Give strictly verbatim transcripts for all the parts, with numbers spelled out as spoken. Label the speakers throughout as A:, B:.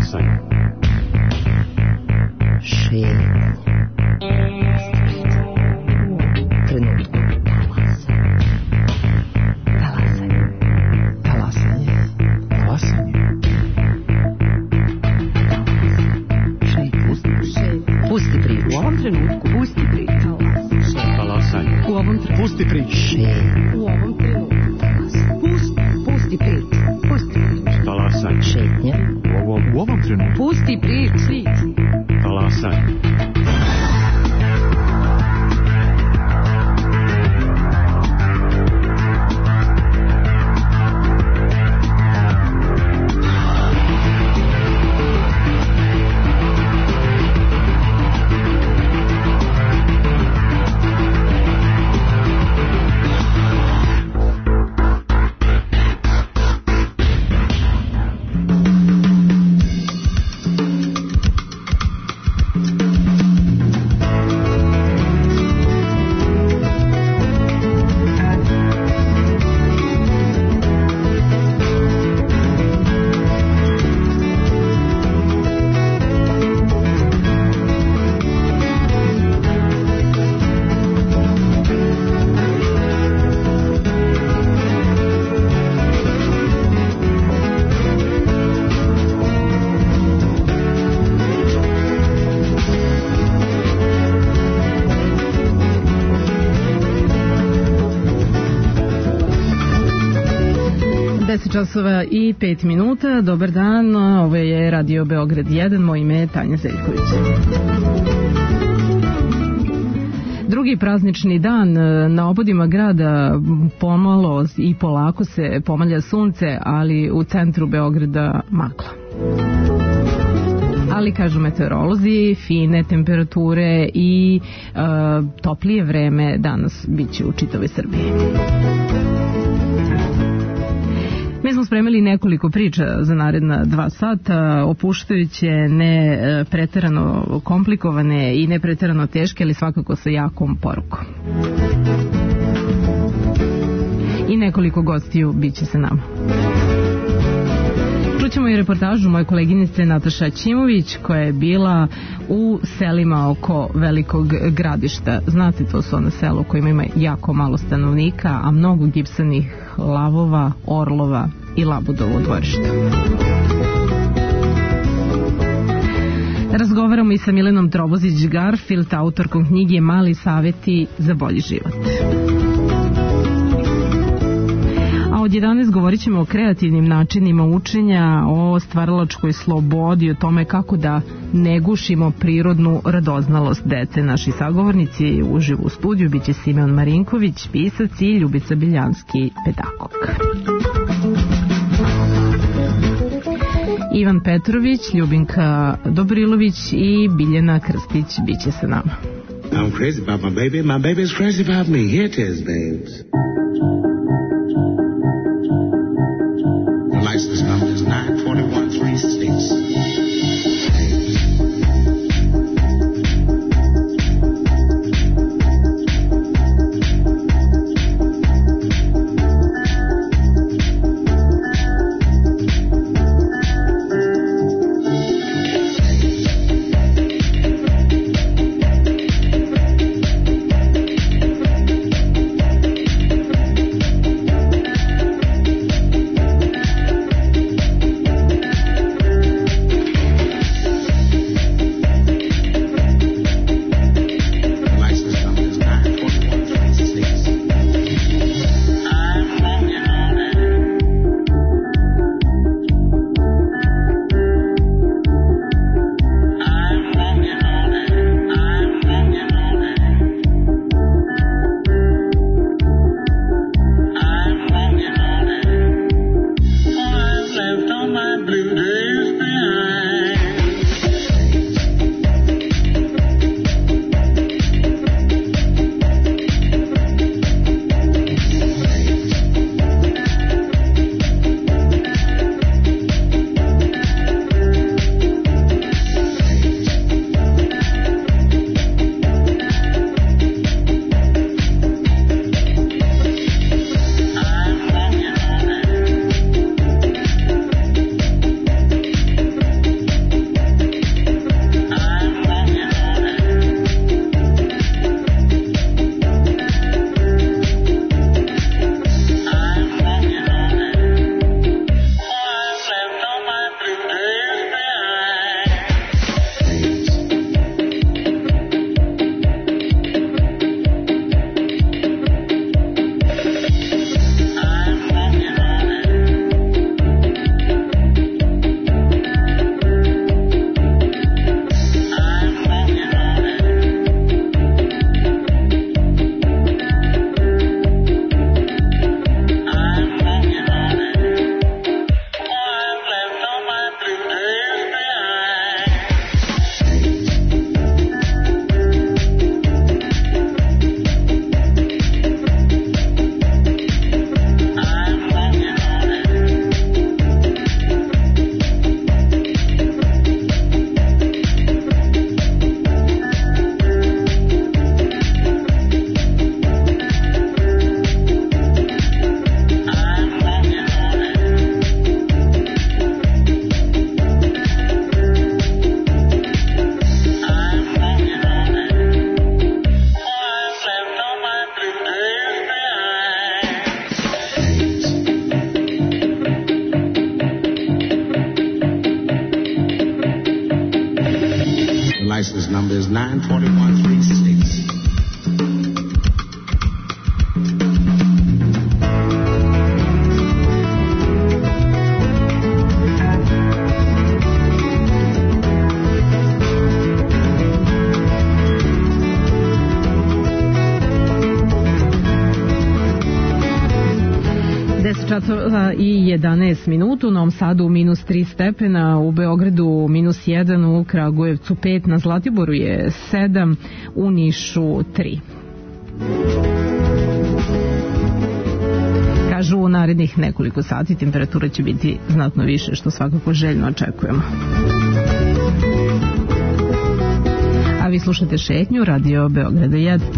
A: Talasaj.
B: Šetnja. Trenutku. Talasaj. Talasanje.
A: Talasanje.
B: Pusti priču.
C: U ovom trenutku pusti priču.
A: Talasanje.
C: U ovom trenutku
A: Pusti priču.
C: u ovom trenutku pusti, pusti priču. Pusti priču.
A: Talasanje.
B: Šetnja.
A: U ovom, u ovom trenutku.
C: Pusti priču.
A: Talasanje.
D: deset časova i pet minuta. Dobar dan, ovo je Radio Beograd jedan, moje ime je Tanja Zeljković. Drugi praznični dan na obodima grada, pomalo i polako se pomalja sunce, ali u centru Beograda magla. Ali, kažu meteorolozi, fine temperature i e, toplije vreme danas biće u čitavoj Srbiji. Mi smo spremili nekoliko priča za naredna dva sata, opuštajuće, ne preterano komplikovane i ne preterano teške, ali svakako sa jakom porukom. I nekoliko gostiju bit će sa nama. Čućemo i reportažu moje koleginice Nataša Ćimović, koja je bila u selima oko Velikog Gradišta. Znate, to su one selo kojima ima jako malo stanovnika, a mnogo gipsanih lavova, orlova i labudovo dvorište. Razgovaramo i sa Milenom Trobozić-Garfield, autorkom knjige Mali savjeti za bolji život. A od jedanaest govorit ćemo o kreativnim načinima učenja, o stvaralačkoj slobodi, o tome kako da ne gušimo prirodnu radoznalost dece. Naši sagovornici uživo u studiju biće Simeon Marinković, pisac, i Ljubica Biljanski, pedagog. Ivan Petrović, Ljubinka Dobrilović i Biljana Krstić biće sa nama.
E: I'm crazy about my baby, my baby's crazy about me. Here it is, babes. The license number is nine two one three six. license number is nine twenty-one three six.
D: Časova i jedanaest minuta, u Novom Sadu minus tri stepena, u Beogradu minus jedan, u Kragujevcu pet, na Zlatiboru je sedam, u Nišu tri. Kažu u narednih nekoliko sati temperatura će biti znatno više, što svakako željno očekujemo. A vi slušate Šetnju, radio Beograda jedan.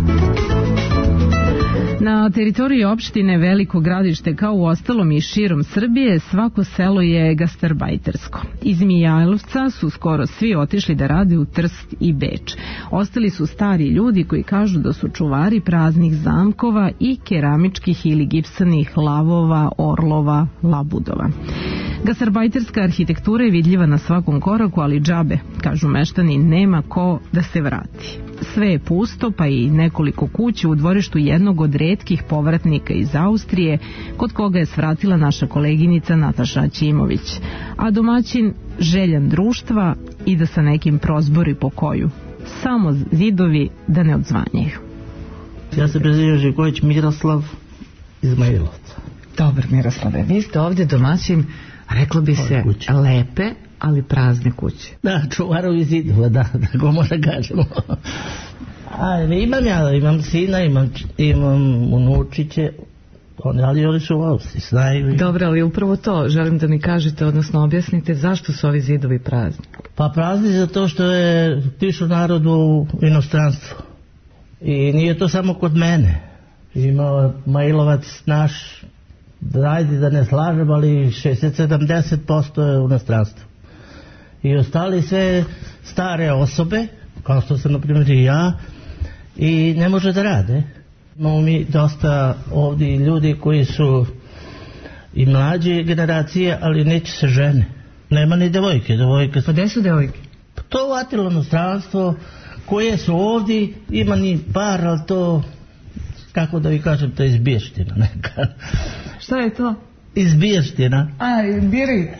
D: Na teritoriji opštine Veliko Gradište, kao u ostalom i širom Srbije, svako selo je gastarbajtersko. Iz Mijailovca su skoro svi otišli da rade u Trst i Beč. Ostali su stari ljudi koji kažu da su čuvari praznih zamkova i keramičkih ili gipsanih lavova, orlova, labudova. Gastarbajterska arhitektura je vidljiva na svakom koraku, ali džabe, kažu meštani, nema ko da se vrati. Sve je pusto, pa i nekoliko kuća u dvorištu jednog od retkih povratnika iz Austrije, kod koga je svratila naša koleginica Nataša Ćimović. A domaćin željan društva i da sa nekim prozbori po koju. Samo zidovi da ne odzvanjaju.
F: Ja se prezivam Živković Miroslav iz Majlovca.
B: Dobar, Miroslave, vi ste ovdje domaćin, reklo bi se kuće. Lepe, ali prazne kuće.
F: Da, čuvarovi zidova, da, tako možda kažemo. A, imam ja, imam sina, imam, imam unučiće, oni, ali oni su u Austriji, znaju.
B: Dobro, ali upravo to želim da mi kažete, odnosno objasnite zašto su ovi zidovi prazni.
F: Pa prazni zato što je tišu narod u inostranstvu. I nije to samo kod mene. Ima Majlovac naš, ajde da ne slažem, ali šezdeset do sedamdeset posto je u inostranstvu. I ostali sve stare osobe, kao što sam na primjer i ja, i ne može da rade. Imamo mi dosta ovdje ljudi koji su i mlađe generacije, ali neće se žene. Nema ni devojke. devojke
B: Pa gde su devojke?
F: To uvatilo inostranstvo, koje su ovdje, ima ni par, ali to, kako da vi kažem, to je izbještina neka.
B: Šta je to?
F: Izbještina.
B: A, biri.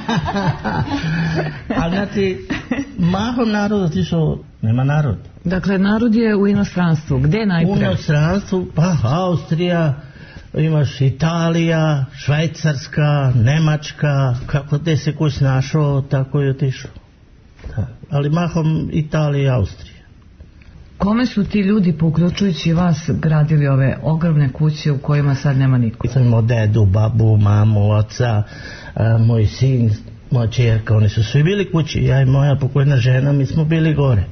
F: Ali znači, mahom narod otišao, nema narod.
B: Dakle, narod je u inostranstvu. Gde najpre?
F: U inostranstvu, pa Austrija, imaš Italija, Švajcarska, Nemačka, kako gde se kuć našao, tako je otišao. Da. Ali mahom Italija i Austrija.
B: Kome su ti ljudi, uključujući vas, gradili ove ogromne kuće u kojima sad nema niko?
F: Sam imao dedu, babu, mamu, oca, a, moj sin, moja čerka, oni su svi bili kući. Ja i moja pokojna žena, mi smo bili gore.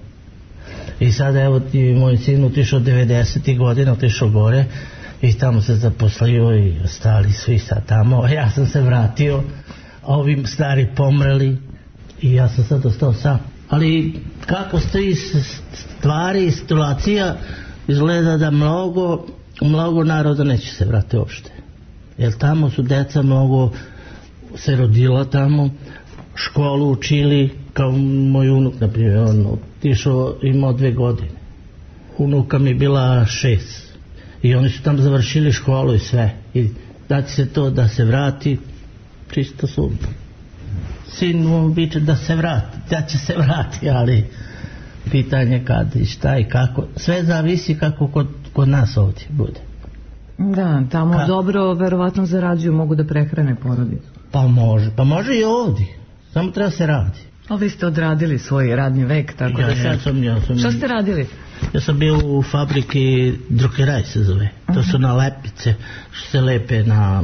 F: I sada evo ti moj sin otišao devedesetih godina, otišao gore i tamo se zaposlio i ostali svi sad tamo. A ja sam se vratio, a ovi stari pomreli i ja sam sad ostao sam. Ali kako stoji stvari i situacija, izgleda da mnogo, mnogo naroda neće se vratiti uopšte. Jer tamo su deca mnogo se rodila tamo, školu učili, kao moj unuk, na primjer, on otišao, imao dve godine. Unuka mi bila šest. I oni su tamo završili školu i sve. I da će se to da se vrati, čisto sumnjam. Sin mu biće da se vrati, da će se vrati, ali pitanje kad i šta i kako. Sve zavisi kako kod, kod nas ovdje bude.
B: Da, tamo Ka? dobro verovatno zarađuju, mogu da prehrane porodicu.
F: Pa može, pa može i ovdje. Samo treba se radi.
B: Ali vi ste odradili svoj radni vek, tako
F: ja,
B: da sad...
F: Ja sam, ja sam...
B: Što ste radili?
F: Ja sam bio u fabriki Drukeraj se zove. Uh-huh. To su nalepnice što se lepe na...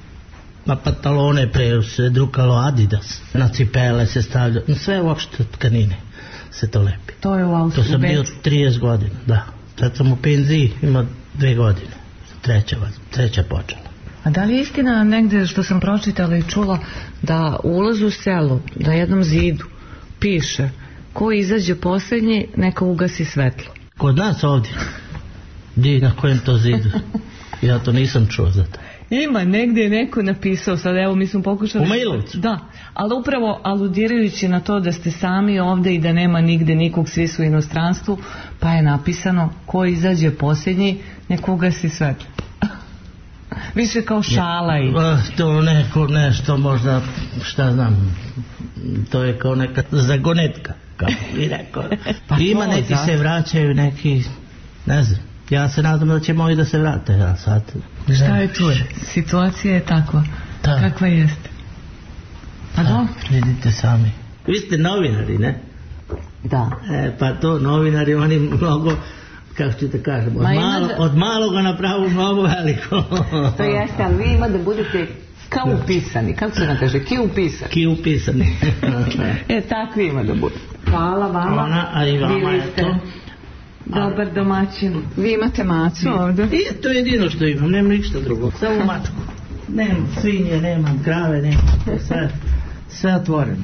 F: na pantalone, pre se drukalo Adidas, na cipele se stavlja, na sve uopšte tkanine se to lepi.
B: To je u Austriji.
F: To sam bio trideset godina, da. Sad sam u penziji, ima dve godine. Treća, treća počela.
B: A da li je istina negde što sam pročitala i čula da u ulazu u selu, na jednom zidu, piše ko izađe posljednji, neka ugasi svetlo?
F: Kod nas ovdje? Di, na kojem to zidu? Ja to nisam čuo za to.
B: Ima, negdje je neko napisao, sad evo mi smo pokušali...
F: U Mailovcu?
B: Da, ali upravo aludirajući na to da ste sami ovdje i da nema nigde nikog, svi su u inostranstvu, pa je napisano ko izađe posljednji, nekoga si svetlo. Više kao šala i...
F: To neko nešto možda, šta znam, to je kao neka zagonetka, kako bi rekao. Pa ima neki zato se vraćaju, neki, ne znam. Ja se nadam da će moji da se vrate, ja sad...
B: Šta je tu? Situacija je takva, da. Kakva jeste. Pa da, do?
F: Vidite sami. Vi ste novinari, ne?
B: Da.
F: E, pa to novinari, oni mnogo, kako ću te kažem, od, malo, da... od maloga napravu mnogo veliko.
B: To jeste, ali vi ima da budete kao upisani, kako se nam kaže, ki upisani.
F: Ki upisani.
B: E, takvi ima da bude. Hvala vama.
F: Ona, a i vama je to.
B: Dobar domaćin. Vi imate macu ovdje?
F: I to je jedino što imam, nemam ništa drugo. Samo mačku. Nemam svinje, nemam krave, nemam sve, sve otvoreno.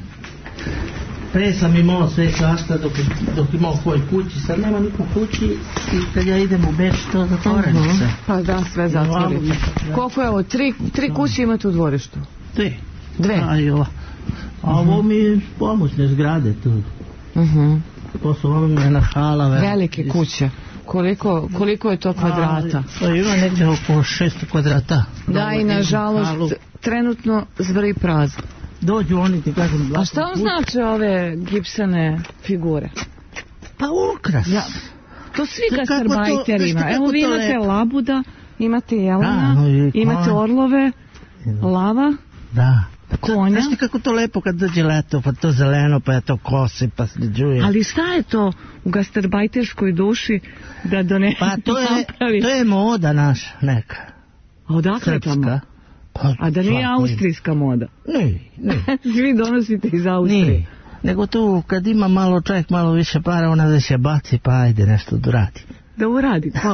F: Pre sam imao sve svašta dok, dok imao u svoj kući, sad nema niko kući i kad ja idem u Beč to zatvoreno uh-huh. sve.
B: Pa da, sve zatvorite. Koliko je ovo? Tri, tri kuće imate u dvorištu?
F: Dve.
B: Dve?
F: A, jo. A ovo uh-huh. mi pomoćne zgrade tu.
B: Mhm.
F: To su ovo mi je na hala.
B: Velike kuće. Koliko, koliko je to kvadrata?
F: A, ima nekde oko šesto kvadrata.
B: Da, i nažalost trenutno zvri prazno.
F: Dođu oni ti kažem...
B: A šta vam znači ove gipsane figure?
F: Pa ukras. Ja,
B: to svi gastarbajteri ima. Evo vi imate lepo. Labuda, imate jelena, da, no i imate orlove, lava,
F: da.
B: konja.
F: Znaš ti kako to lepo kad dođe leto, pa to zeleno, pa je to kose, pa sljeđuje.
B: Ali šta je to u gastarbajterskoj duši da donese?
F: Pa to je, to je moda naša neka.
B: A odakle tamo?
F: Pa,
B: a da nije austrijska moda?
F: Ne, ne.
B: Svi donosite iz Austrije.
F: Nije. Nego tu kad ima malo čovjek malo više para, ona da se baci, pa ajde nešto da uradi.
B: Da uradi? Pa,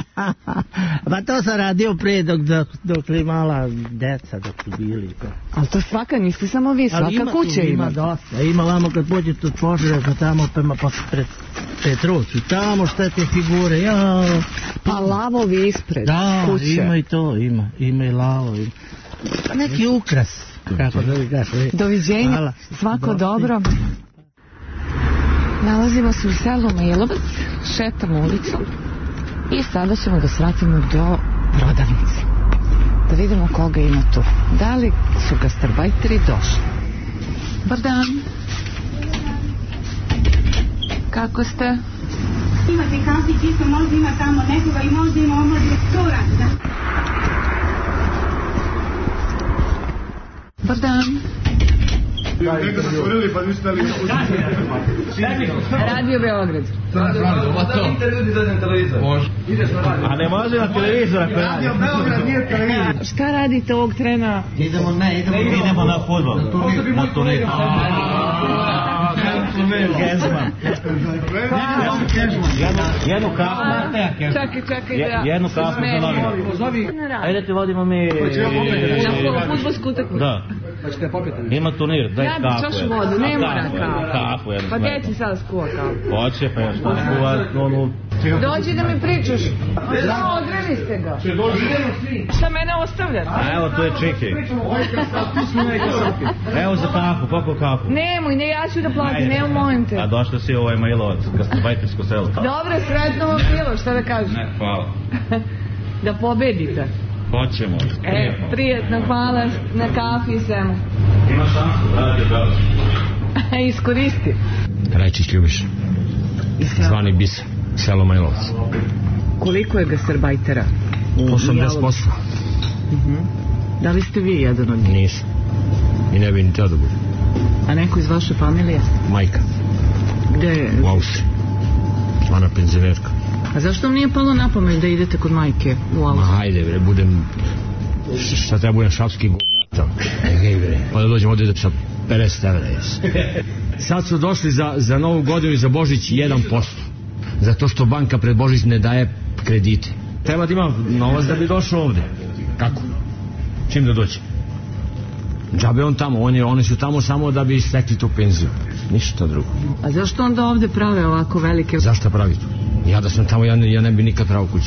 F: pa to sam radio prije dok, dok, dok li mala deca dok su bili. Pa.
B: Ali to svaka, niste samo vi, svaka ima kuća ima.
F: Ima dosta. Ima vamo kad pođete od Požare, pa tamo prema pa pred Petrovcu. Tamo šta te figure, ja.
B: Pa lavovi ispred
F: da,
B: kuće.
F: Da, ima i to, ima. Ima i lavo. Ima. Pa neki ukras. Kako da vi gaš,
B: doviđenja, hvala. Svako Dosti. Dobro. Nalazimo se u selu Mailovac, šetamo ulicom i sada ćemo da svratimo do prodavnice. Da vidimo koga ima tu. Da li su gastarbajteri došli? Dobar dan. Kako ste?
G: Imate kafić, isto možda ima tamo nekoga i možda ima omladni restoran, da?
B: Dobar dan.
H: Neka se stvorili pa niste li...
B: Radio Beograd.
H: A ne može na televizor ako radi. Radio Beograd nije televizor.
B: Šta radite ovog trena?
F: Idemo, ne, idemo, idemo na fudbal. Na turnir. Gezman. Jednu kafu.
B: Čekaj, čekaj da...
F: Jednu kafu za novi. Ajde ti vodimo mi...
B: Na fudbalsku utakmicu.
F: Da. Ima turnir, daj kafu.
B: Ja čašu vodu, ne mora kafu.
F: Kafu jednu.
B: Pa gdje ti sad skuva kafu?
F: Hoće, pa još ne skuva onu...
B: Dođi da mi pričaš. Da, odreli ste ga. Šta mene ostavljate?
F: A evo tu je Čiki. Evo za kafu, koliko kafu?
B: Nemoj, ne, ja ću da platim, ne molim te.
F: A došli si u ovaj Mailovac, gastarbajtersko selo.
B: Dobro, sretno vam bilo, šta da kažem?
F: Ne, hvala.
B: Da pobedite.
F: Hoćemo.
B: E, prijetno, hvala na kafi i svemu.
F: Ima šansu, radio Beograd.
B: Iskoristi.
I: Rajčić Ljubiša. Zvani Bisa, selo Mailovac.
B: Koliko je gastarbajtera?
I: osamdeset posto.
B: Uh-huh. Da li ste vi jedan od njih?
I: Nisam. I ne bi ni teo da budu.
B: A neko iz vaše familije?
I: Majka.
B: Gde je?
I: U Austriji. Zvana penzionerka.
B: A zašto vam nije palo na pamet da idete kod majke u Austriji?
I: Ma hajde bre, budem... Šta treba budem šapski govnatam. Pa da dođem ovdje da sa pedeset evra jes. Sad su došli za, za novu godinu i za Božić jedan posto. Zato što banka pred Božić ne daje kredite. Treba da ima novac da bi došao ovdje. Kako? Čim da dođe? Džabe on tamo, on je, oni su tamo samo da bi stekli tu penziju. Ništa drugo.
B: A zašto onda ovdje prave ovako velike...
I: Zašto pravi tu? Ja da sam tamo, ja ne, ja ne bi nikad pravo kuće.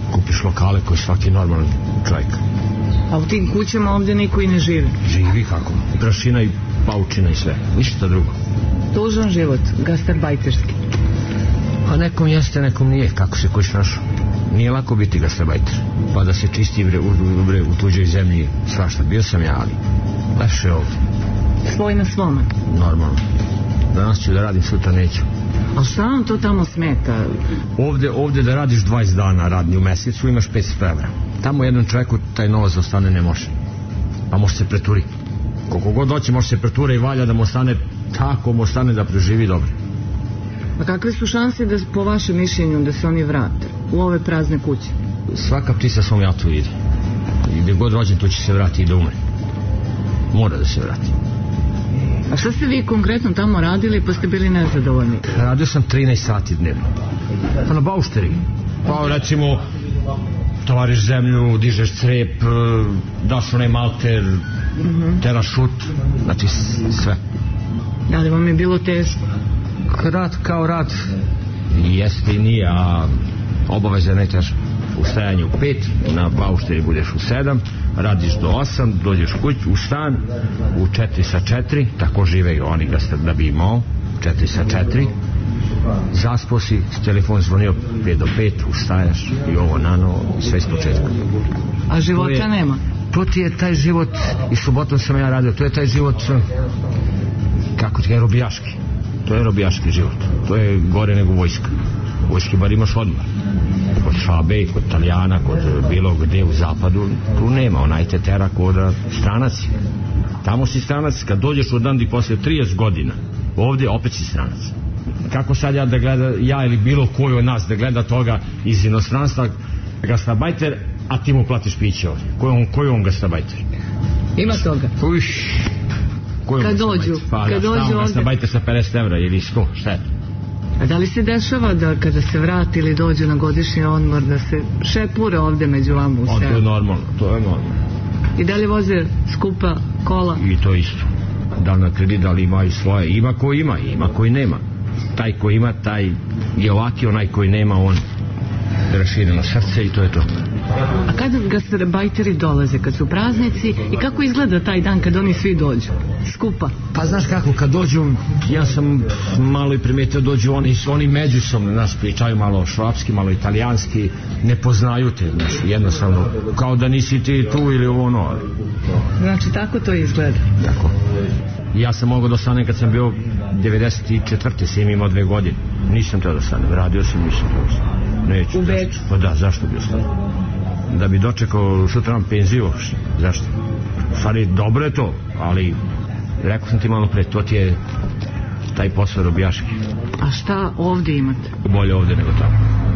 I: kupiš lokale koji svaki normalan čovjek.
B: A u tim kućama ovdje niko i ne živi?
I: Živi kako? Prašina i paučina i sve. Ništa drugo.
B: Tužan život, gastarbajterski.
I: A nekom jeste, nekom nije. Kako se kuć našao? Nije lako biti gastarbajter. Pa da se čisti bre, u, bre, u tuđoj zemlji svašta. Bio sam ja, ali baš je ovdje.
B: Svoj na svome?
I: Normalno. Danas ću da radim, sutra neću.
B: A šta vam to tamo smeta?
I: Ovdje, ovdje da radiš dvadeset dana radni u mesecu imaš petsto evra. Tamo jednom čovjeku taj novac da ostane ne može. A može se preturi. Koliko god doći može se pretura i valja da mu ostane tako, mu ostane da preživi dobro.
B: A kakve su šanse da, po vašem mišljenju, da se oni vrate u ove prazne kuće?
I: Svaka ptica svom jatu ide. I gdje god rođen tu će se vrati i da umre. Mora da se vrati.
B: A šta ste vi konkretno tamo radili pa ste bili nezadovoljni?
I: Radio sam trinaest sati dnevno. Pa na baušteri. Pa recimo tovariš zemlju, dižeš crep, daš onaj malter, mm-hmm. teraš šut, znači sve.
B: Da li vam je bilo teško?
I: Rad kao rad jeste i nije, a obaveza ne teža. U stajanju u pet, na baušteri budeš u sedam, radiš do osam, dođeš kući u stan, u četiri sa četiri, tako žive i oni da bi imao, četiri sa četiri, zaspo si, telefon zvonio pet do pet, ustajaš i ovo nanovo, sve iz početka.
B: A života to je, nema?
I: To ti je taj život, i subotom sam ja radio, to je taj život, kako ti je, robijaški. To je robijaški život, to je gore nego vojska. Vojski bar imaš odmah. Kod Šabe, kod Italijana, kod bilo gdje u zapadu, tu nema, onaj te tera kod stranac. Tamo si stranac, kad dođeš u Dandi posle trideset godina, ovdje opet si stranac. Kako sad ja da gleda, ja ili bilo koji od nas da gleda toga iz inostranstva, gastarbajter, a ti mu platiš piće ovdje. Koji on, koji on gastarbajter?
B: Ima toga.
I: Uš,
B: kad dođu,
I: pa,
B: kad dođu ovdje.
I: Gastarbajter sa pedeset evra ili sto, šta je to?
B: A da li se dešava da kada se vrati ili dođu na godišnji odmor da se šepure ovdje među vama u selu?
I: To je normalno, to je normalno.
B: I da li voze skupa kola?
I: I to isto. Da li na kredit, da li imaju svoje? Ima ko ima, ima koji nema. Taj ko ima, taj je ovaki, onaj koji nema, on rašire na srce i to je to.
B: A kada gastarbajteri dolaze, kad su praznici, i kako izgleda taj dan kad oni svi dođu? Skupa?
I: Pa znaš kako, kad dođu, ja sam malo i primetio, dođu oni, oni međusobno nas pričaju malo švapski, malo italijanski, ne poznaju te, znaš, jednostavno, kao da nisi ti tu ili ono.
B: Znači, tako to izgleda?
I: Tako. Ja sam mogao da ostanem kad sam bio devedeset četvrte sam imao dve godine. Nisam teo da ostanem, radio sam, nisam teo da ostanem. Neću.
B: U Beču?
I: Pa da, zašto bi ostanem? Da bi dočekao sutra nam penziju, zašto? U stvari, dobro je to, ali rekao sam ti malo pre, to ti je taj posao robijaški.
B: A šta ovdje imate?
I: Bolje ovdje nego tamo.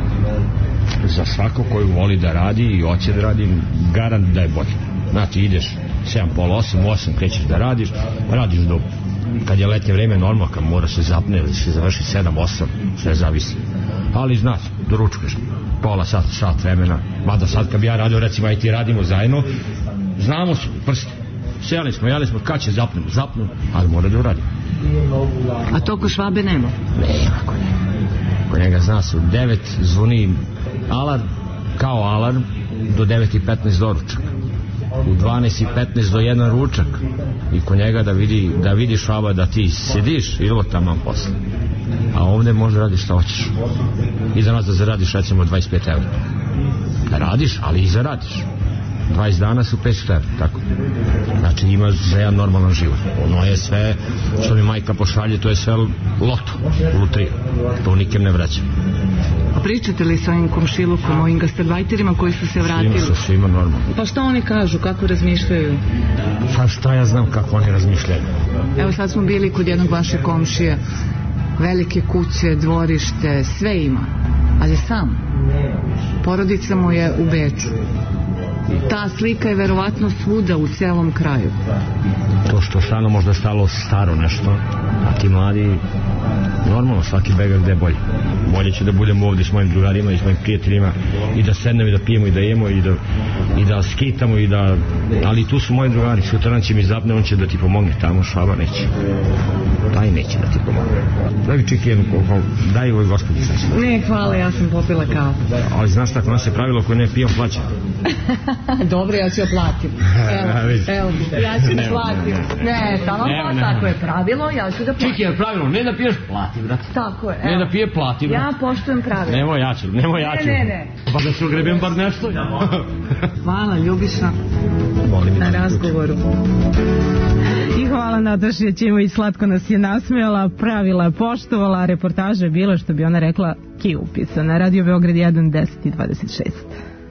I: Za svako koju voli da radi i hoće da radi, garant da je bolje. Znači, ideš sedam, pol, osam, osam, krećeš da radiš, radiš do, kad je letnje vreme normalno, kad mora se zapne ili se završi sedam, osam, sve zavisi. Ali znaš, doručkuješ pola sat, sat vremena, mada sad kad bi ja radio, recimo, aj ti radimo zajedno, znamo se, prsti, sjeli smo, jeli smo, kad će zapnemo, zapnemo, ali mora da uradim.
B: A to ko Švabe nema?
I: Nema, ko nema. Ko njega zna se, u devet zvoni alarm, kao alarm, do devet i petnaest doručak. U dvanaest i petnaest do jedan ručak i kod njega da vidi, da vidi Švaba da ti sediš i ovo tamo posle. A ovdje možda radiš šta hoćeš. I za nas da zaradiš recimo dvadeset pet evra. Da radiš, ali i zaradiš. dvadeset dana su petsto evra, tako. Znači imaš za jedan normalan život. Ono je sve što mi majka pošalje, to je sve loto, lutrija. To nikem ne vraćam.
B: A pričate li sa ovim komšilukom, ovim gastarbajterima koji su se vratili?
I: Svima, svima normalno.
B: Pa što oni kažu, kako razmišljaju?
I: Pa šta ja znam kako oni razmišljaju.
B: Evo sad smo bili kod jednog vaše komšije, velike kuće, dvorište, sve ima, ali sam. Porodica mu je u Beču. Ta slika je verovatno svuda u celom kraju.
I: To što stano možda stalo staro nešto, a ti mladi Normalno, svaki bega gde je bolje. Bolje će da budemo ovdje s mojim drugarima i s mojim prijateljima i da sednemo i da pijemo i da jemo i da, i da skitamo i da... Ali tu su moji drugari, sutradan će mi zapne, on će da ti pomogne tamo, Švaba neće. Taj neće da ti pomogne. Daj mi čeki jednu, daj ovoj gospodi sad.
B: Ne, hvala, ja sam popila kafu.
I: Ali znaš tako, nas je pravilo koje ne pijem plaća.
B: Dobro, ja ću joj platim. Evo, evo, ja ću da platim. Ne, samo pa, tako je pravilo, ja ću da platim.
I: Čeki, je pravilo, ne da piješ, plati, brat.
B: Tako je,
I: evo. Ne da pije, plati, brat.
B: Ja poštujem pravilo.
I: Nemoj ja ću, nemoj ja ću.
B: Ne, ne, ne.
I: Pa da se ogrebim bar nešto.
B: Hvala, Ljubiša, na razgovoru.
D: I hvala Nataši Ćimović, slatko nas je nasmijala, pravila je poštovala, reportaža je bila, što bi ona rekla, ki upisana. Radio Beograd jedan, deset i dvadeset šest.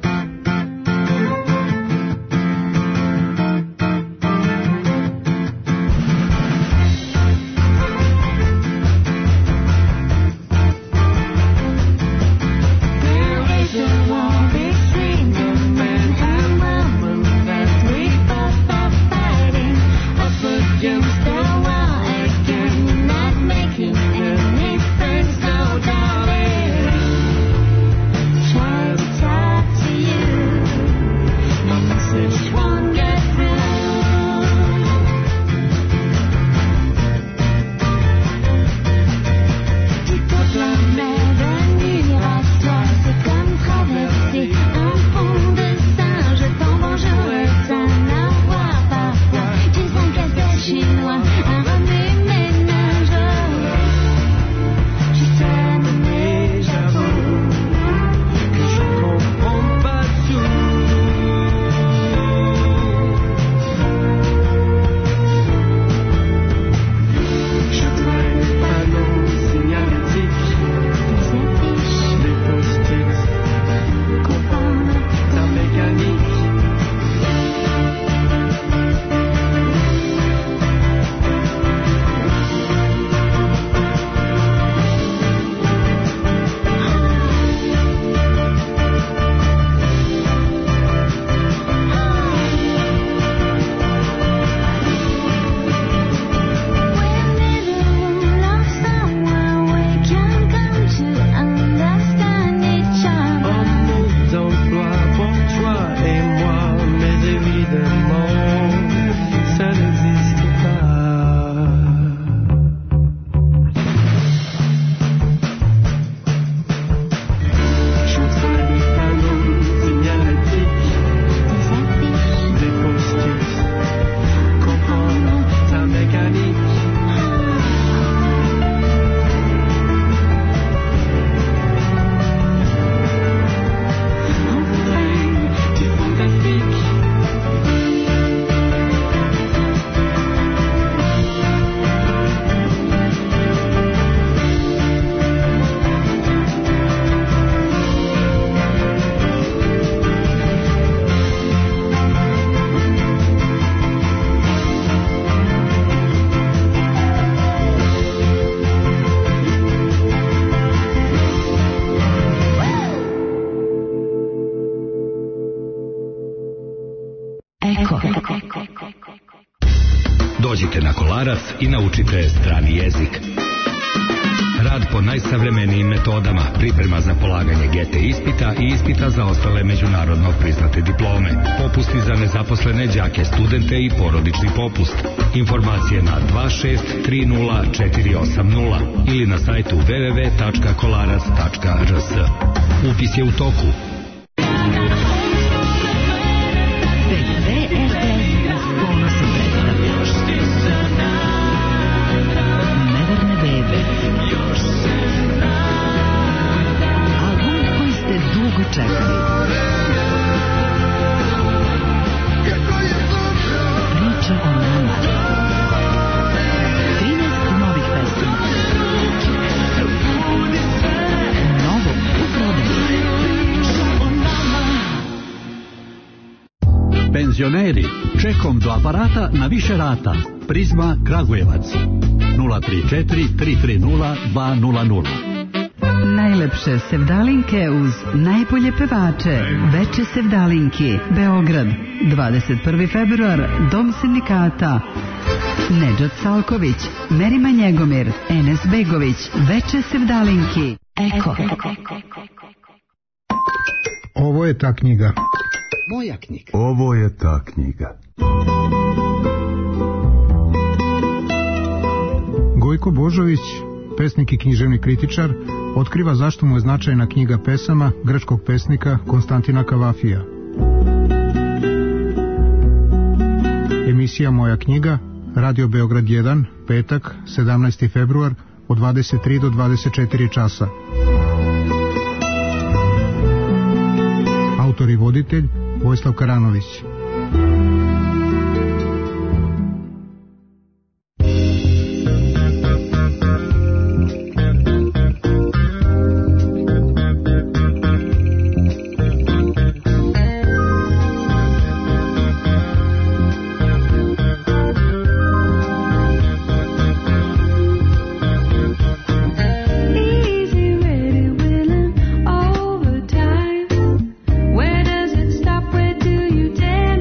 J: Dođite na Kolarac i naučite strani jezik. Rad po najsavremenijim metodama, priprema za polaganje G T ispita i ispita za ostale međunarodno priznate diplome. Popusti za nezaposlene đake, studente i porodični popust. Informacije na dva šest tri nula četiri osam nula ili na sajtu w w w tačka kolarac tačka r s. Upis je u toku.
K: Čekali. Priča o nama. trinaest novih pesama. Novo u prodaju.
L: Penzioneri, čekom do aparata na više rata. Prizma Kragujevac. nula tri četiri tri tri nula dva nula nula.
K: Najlepše sevdalinke uz najbolje pevače. Veče sevdalinki. Beograd. dvadeset prvi februar. Dom sindikata. Nedžad Salković, Merima Njegomir, Enes Begović, Veče sevdalinki. Eko.
M: Ovo je ta knjiga.
N: Moja knjiga.
O: Ovo je ta knjiga.
M: Gojko Božović, pesnik i književni kritičar, otkriva zašto mu je značajna knjiga pesama grčkog pesnika Konstantina Kavafija. Emisija Moja knjiga, Radio Beograd jedan, petak, sedamnaesti februar, od dvadeset tri do dvadeset četiri časa. Autor i voditelj Vojislav Karanović.
P: Where does it stop? Where do you take?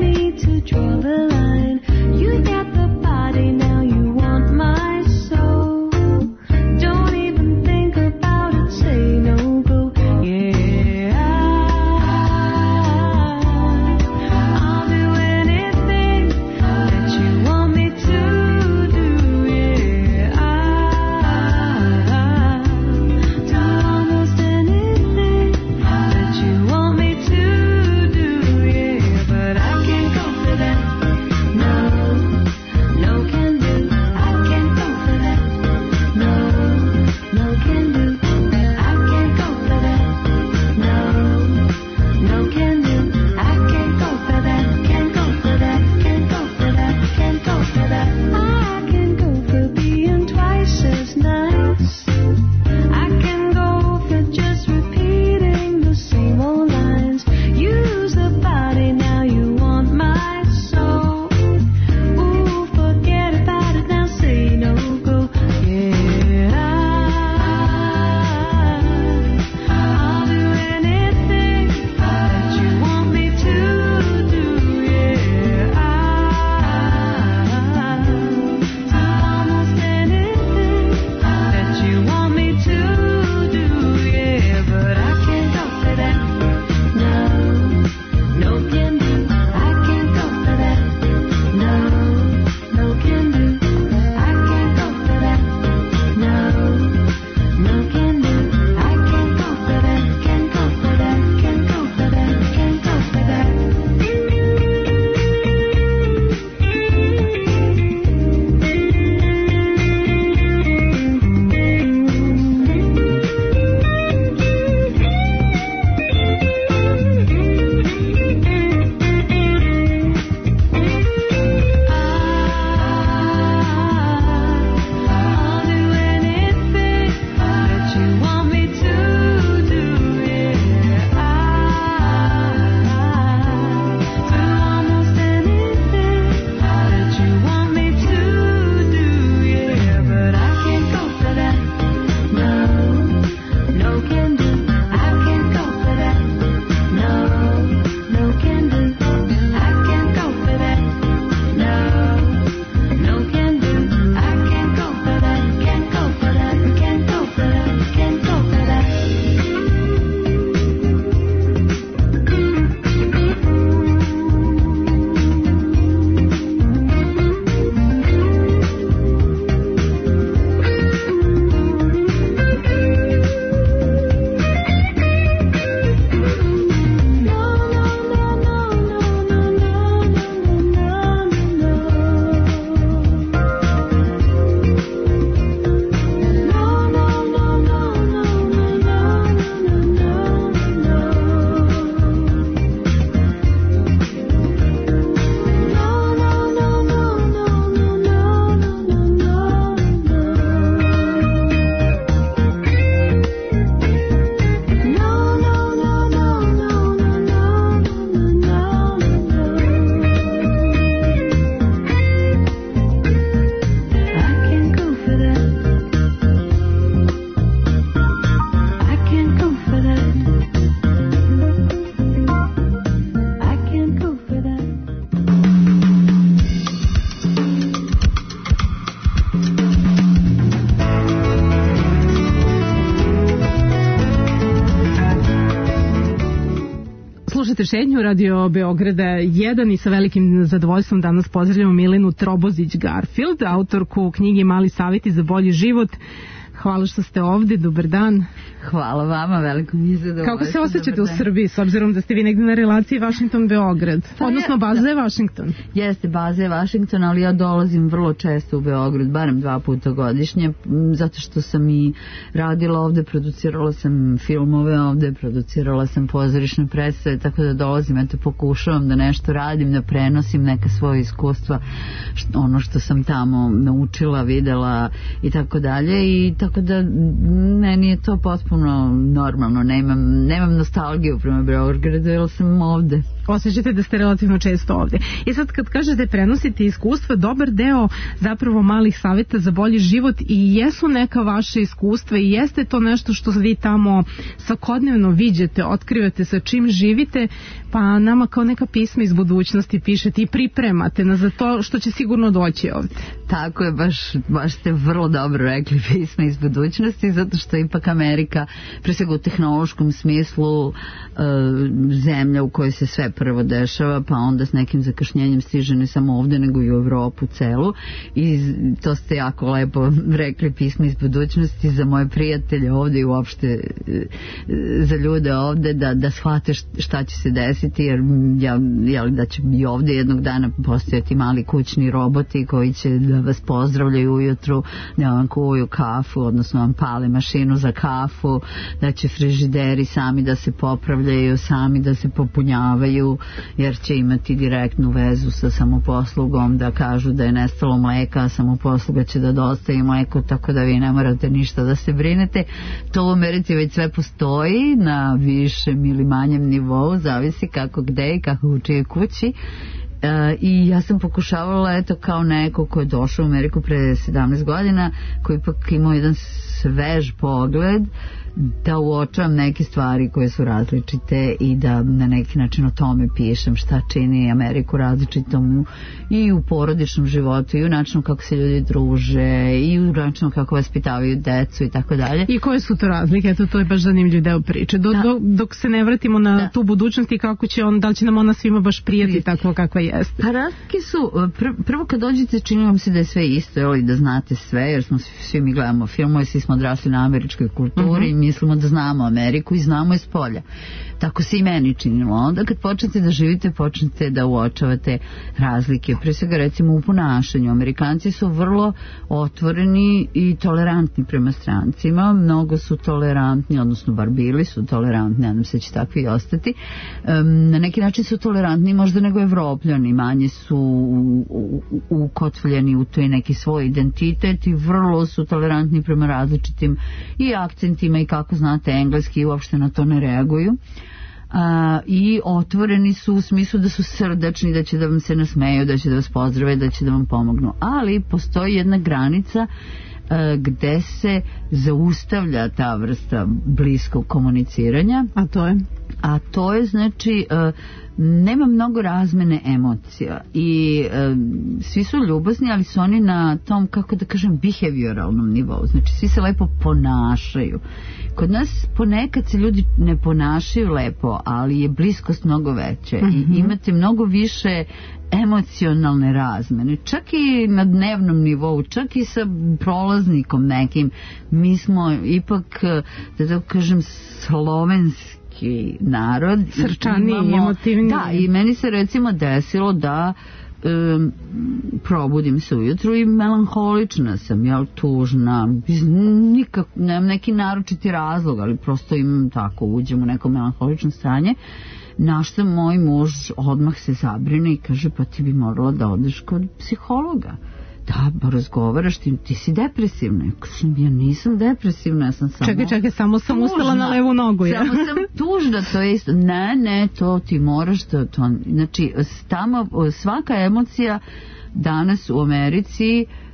D: Slušate Šetnju, Radio Beograda jedan i sa velikim zadovoljstvom danas pozdravljamo Milenu Trobozić-Garfield, autorku knjige Mali savjeti za bolji život. Hvala što ste ovde, dobar dan.
N: Hvala vama, veliko mi je zadovoljstvo.
D: Kako se osjećate u Srbiji, s obzirom da ste vi negde na relaciji Washington-Beograd?
N: Pa
D: Odnosno, baza je Washington.
N: Jeste, baza je Washington, ali ja dolazim vrlo često u Beograd, barem dva puta godišnje, zato što sam i radila ovde, producirala sam filmove ovde, producirala sam pozorišne predstave, tako da dolazim, eto, pokušavam da nešto radim, da prenosim neka svoje iskustva, ono što sam tamo naučila, videla i tako dalje, i tako da meni je to potpuno normalno, nemam, nemam nostalgiju prema Beogradu, jer sam ovde.
D: Osjećate da ste relativno često ovde. I sad kad kažete prenosite iskustva, dobar deo zapravo malih savjeta za bolji život i jesu neka vaše iskustva i jeste to nešto što vi tamo svakodnevno viđete, otkrivate, sa čim živite, pa nama kao neka pisma iz budućnosti pišete i pripremate nas za to što će sigurno doći ovde.
N: Tako je, baš, baš ste vrlo dobro rekli, pisma iz budućnosti, zato što ipak Amerika, pre svega u tehnološkom smislu, uh, zemlja u kojoj se sve prvo dešava, pa onda s nekim zakašnjenjem stiže ne samo ovde, nego i u Evropu celu, i to ste jako lepo rekli, pisma iz budućnosti za moje prijatelje ovde i uopšte za ljude ovde, da, da shvate šta će se desiti, jer ja, ja, da će i ovde jednog dana postojati mali kućni roboti koji će da vas pozdravljaju ujutru, da vam kuju kafu, odnosno vam pale mašinu za kafu, da će frižideri sami da se popravljaju, sami da se popunjavaju, jer će imati direktnu vezu sa samoposlugom, da kažu da je nestalo mleka, a samoposluga će da dostavi mleko, tako da vi ne morate ništa da se brinete. To u Americi već sve postoji na višem ili manjem nivou, zavisi kako gde i kako u čijoj kući. Uh, i ja sam pokušavala, eto, kao neko ko je došao u Ameriku pre sedamnaest godina, koji ipak imao jedan svež pogled, da uočavam neke stvari koje su različite i da na neki način o tome pišem, šta čini Ameriku različitom i u porodičnom životu, i u načinu kako se ljudi druže, i u načinu kako vaspitavaju decu i tako dalje.
D: I koje su to razlike? Eto, to je baš zanimljiv deo priče. Do, do, dok se ne vratimo na da. tu budućnost i kako će on, da li će nam ona svima baš prijeti tako kakva jeste?
N: Pa razlike su, pr- prvo kad dođete čini vam se da je sve isto, ili da znate sve, jer smo svi mi gledamo filmove, svi smo odrasli na američkoj kulturi, uh-huh. mislimo da znamo Ameriku i znamo iz polja. Tako se i meni činilo. Onda kad počnete da živite, počnete da uočavate razlike. Pre svega recimo u ponašanju. Amerikanci su vrlo otvoreni i tolerantni prema strancima. Mnogo su tolerantni, odnosno bar bili su tolerantni, nadam se će takvi i ostati. Um, na neki način su tolerantni možda nego Evropljani. Manje su ukotvljeni u toj neki svoj identitet i vrlo su tolerantni prema različitim i akcentima i kako znate engleski i uopšte na to ne reaguju. A, i otvoreni su u smislu da su srdačni, da će da vam se nasmeju, da će da vas pozdrave, da će da vam pomognu. Ali postoji jedna granica a, gde se zaustavlja ta vrsta bliskog komuniciranja.
D: A to je?
N: A to je znači a, nema mnogo razmene emocija i a, svi su ljubazni, ali su oni na tom, kako da kažem, behavioralnom nivou. Znači svi se lepo ponašaju. Kod nas ponekad se ljudi ne ponašaju lepo, ali je bliskost mnogo veće mm-hmm. i imate mnogo više emocionalne razmene, čak i na dnevnom nivou, čak i sa prolaznikom nekim. Mi smo ipak, da tako kažem, slovenski narod.
D: Srčani, emotivni.
N: Da, i meni se recimo desilo da Um, probudim se ujutru i melanholična sam, ja tužna, nikak, nemam neki naročiti razlog, ali prosto imam tako, uđem u neko melanholično stanje, na što moj muž odmah se zabrine i kaže, pa ti bi morala da odeš kod psihologa. Da, ba razgovaraš, ti, ti si depresivna. Ja kažem, ja nisam depresivna, ja sam samo...
D: Čekaj, čekaj, samo sam tužna. Ustala na levu nogu, ja?
N: Samo sam tužna, to je isto. Ne, ne, to ti moraš, to, to... Znači, tamo svaka emocija danas u Americi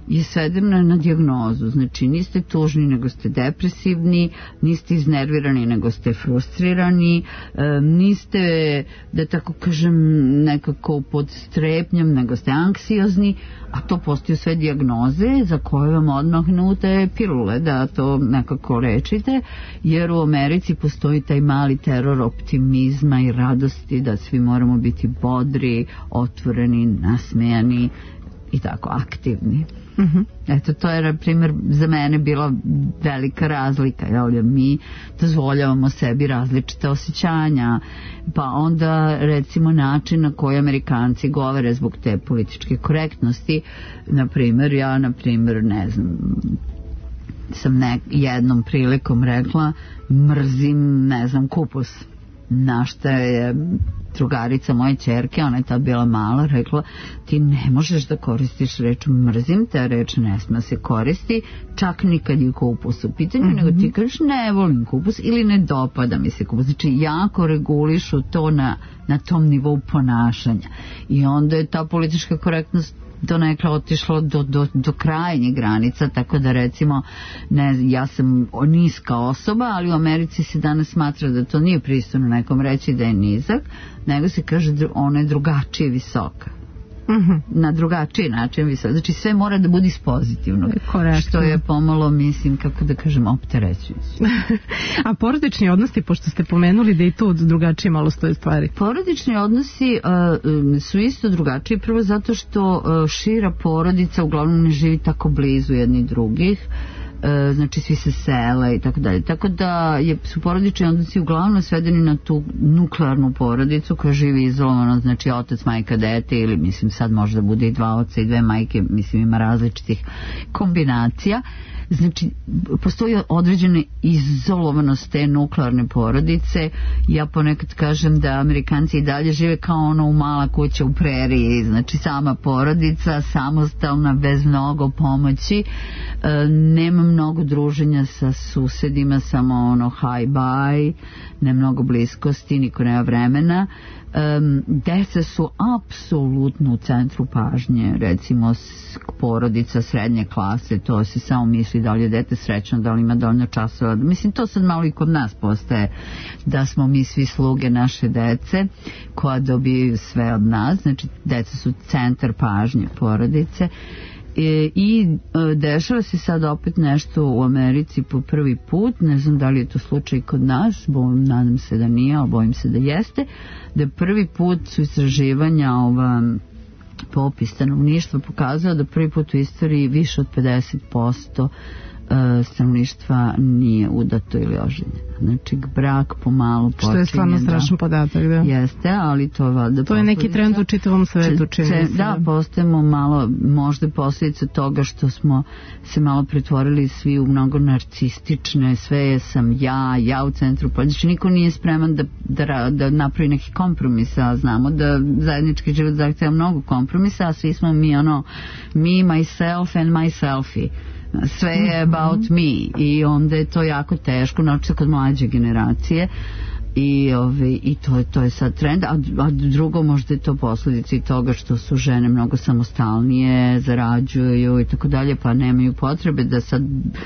N: je svedena na dijagnozu. Znači niste tužni nego ste depresivni, niste iznervirani nego ste frustrirani, e, niste, da tako kažem, nekako pod strepnjom nego ste anksiozni, a to postaju sve dijagnoze za koje vam odmah nute pilule da to nekako lečite, jer u Americi postoji taj mali teror optimizma i radosti da svi moramo biti bodri, otvoreni, nasmejani i tako aktivni. Uh-huh. Eto, to je, na primjer, za mene bila velika razlika, jel, mi dozvoljavamo sebi različite osjećanja, pa onda recimo način na koji Amerikanci govore zbog te političke korektnosti, na primjer, ja na primjer, ne znam, sam nek, jednom prilikom rekla mrzim, ne znam, kupus, na što je drugarica moje ćerke, ona je ta bila mala, rekla ti ne možeš da koristiš reč mrzim, ta reč ne sme se koristi, čak nikad je kupus u pitanju, mm-hmm. nego ti kažeš ne volim kupus ili ne dopada mi se kupus. Znači jako regulišu to na, na tom nivou ponašanja. I onda je ta politička korektnost donekle otišlo do, do, do krajnjih granica, tako da recimo ne, ja sam niska osoba, ali u Americi se danas smatra da to nije pristojno nekom reći da je nizak, nego se kaže ona je drugačije visoka. Mm-hmm. Na drugačiji način visoka. Znači sve mora da bude iz pozitivnog. Korektno. Što je pomalo, mislim, kako da kažem, opterećujuće.
D: A porodični odnosi, pošto ste pomenuli da i to drugačije malo stoje stvari.
N: Porodični odnosi uh, su isto drugačiji, prvo zato što uh, šira porodica uglavnom ne živi tako blizu jedni drugih. E, znači svi se sele i tako dalje, tako da je, su porodični odnosi uglavnom svedeni na tu nuklearnu porodicu koja živi izolovano, znači otac, majka, dete, ili mislim sad može da bude i dva oca i dve majke, mislim ima različitih kombinacija. Znači postoji određena izolovanost te nuklearne porodice. Ja ponekad kažem da Amerikanci i dalje žive kao ono u mala kuća u preriji, znači sama porodica, samostalna, bez mnogo pomoći, e, nema mnogo druženja sa susedima, samo ono hi bye, ne mnogo bliskosti, niko nema vremena. Um, deca su apsolutno u centru pažnje, recimo porodica srednje klase, to se samo misli da li je dete srećno, da li ima dovoljno časova, mislim to sad malo i kod nas postaje da smo mi svi sluge naše dece koja dobijaju sve od nas, znači deca su centar pažnje porodice. I, i dešava se sad opet nešto u Americi po prvi put, ne znam da li je to slučaj kod nas, bo nadam se da nije, ali bojim se da jeste, da prvi put su istraživanja ova popis stanovništva pokazao da prvi put u istoriji više od pedeset posto stanovništva nije udato ili oženjeno. Znači brak pomalo počinje. Što
D: je stvarno strašan
N: da,
D: podatak, da.
N: Jeste, ali to je valjda
D: to je neki trend u čitavom svetu, čini se.
N: Da, postajemo malo, možda posljedica toga što smo se malo pretvorili svi u mnogo narcistične, sve sam ja, ja u centru, pa znači niko nije spreman da, da, da napravi neki kompromis, a znamo da zajednički život zahteva mnogo kompromisa, a svi smo mi ono, me, myself and my selfie. Sve je about me i onda je to jako teško, naročito kod mlađe generacije i, ove, i to, je, to je sad trend, a, a drugo možda je to posljedica i toga što su žene mnogo samostalnije, zarađuju i tako dalje, pa nemaju potrebe da sad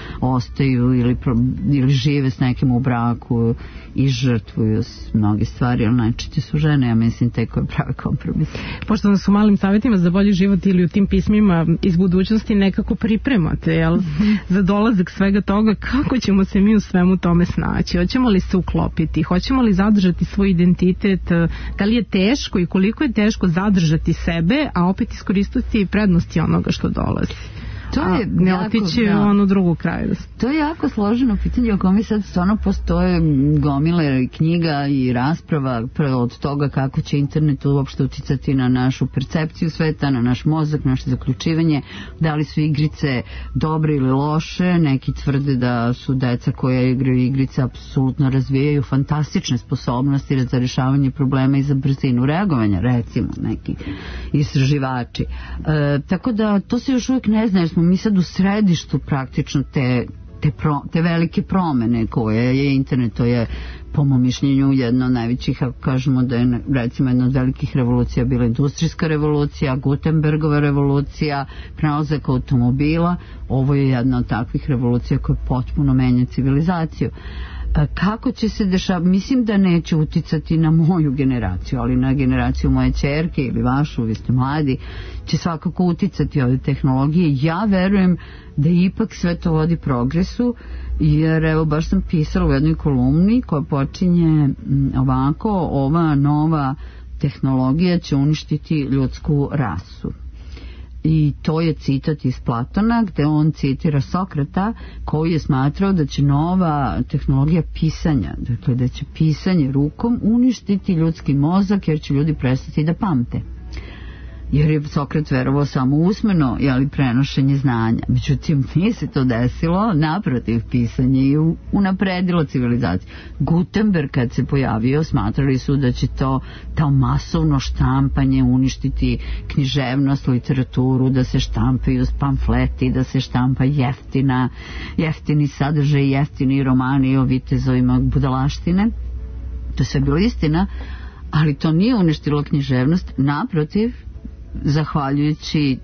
N: ostaju ili, ili žive s nekim u braku i žrtvuju mnoge stvari, ali najčešće su žene, ja mislim, te koje prave kompromis.
D: Pošto nas u malim savjetima za bolji život ili u tim pismima iz budućnosti nekako pripremate, jel, za dolazak svega toga, kako ćemo se mi u svemu tome snaći? Hoćemo li se uklopiti? Hoćemo li zadržati svoj identitet? Da li je teško i koliko je teško zadržati sebe, a opet iskoristiti prednosti onoga što dolazi? To je ne otići u onu drugu kraju.
N: To je jako složeno pitanje o kome sad stvarno postoje gomile knjiga i rasprava od toga kako će internet uopšte uticati na našu percepciju sveta, na naš mozak, naše zaključivanje, da li su igrice dobre ili loše. Neki tvrde da su deca koja igraju igrice apsolutno razvijaju fantastične sposobnosti za rješavanje problema i za brzinu reagovanja, recimo neki istraživači. E, tako da to se još uvijek ne zna, jer smo mi sad u središtu praktično te, te, pro, te velike promene koje je internet, to je po mom mišljenju jedna od najvećih, ako kažemo da je recimo jedna od velikih revolucija bila industrijska revolucija, Gutenbergova revolucija, prelazak automobila, ovo je jedna od takvih revolucija koja potpuno menja civilizaciju. Kako će se dešavati? Mislim da neće uticati na moju generaciju, ali na generaciju moje ćerke ili vašu, vi ste mladi, će svakako uticati ove tehnologije. Ja verujem da ipak sve to vodi progresu, jer evo baš sam pisala u jednoj kolumni koja počinje ovako: ova nova tehnologija će uništiti ljudsku rasu. I to je citat iz Platona, gde on citira Sokrata, koji je smatrao da će nova tehnologija pisanja, dakle da će pisanje rukom uništiti ljudski mozak, jer će ljudi prestati da pamte. Jer je Sokrat verovao samo usmeno, jeli, prenošenje znanja. Međutim, nije se to desilo, naprotiv, pisanje i unapredilo civilizaciju. Gutenberg kad se pojavio, smatrali su da će to to masovno štampanje uništiti književnost, literaturu, da se štampaju pamfleti, da se štampa jeftina, jeftini sadržaj, jeftini romani o vitezovima budalaštine. To je sve bilo istina, ali to nije uništilo književnost, naprotiv, zahvaljujući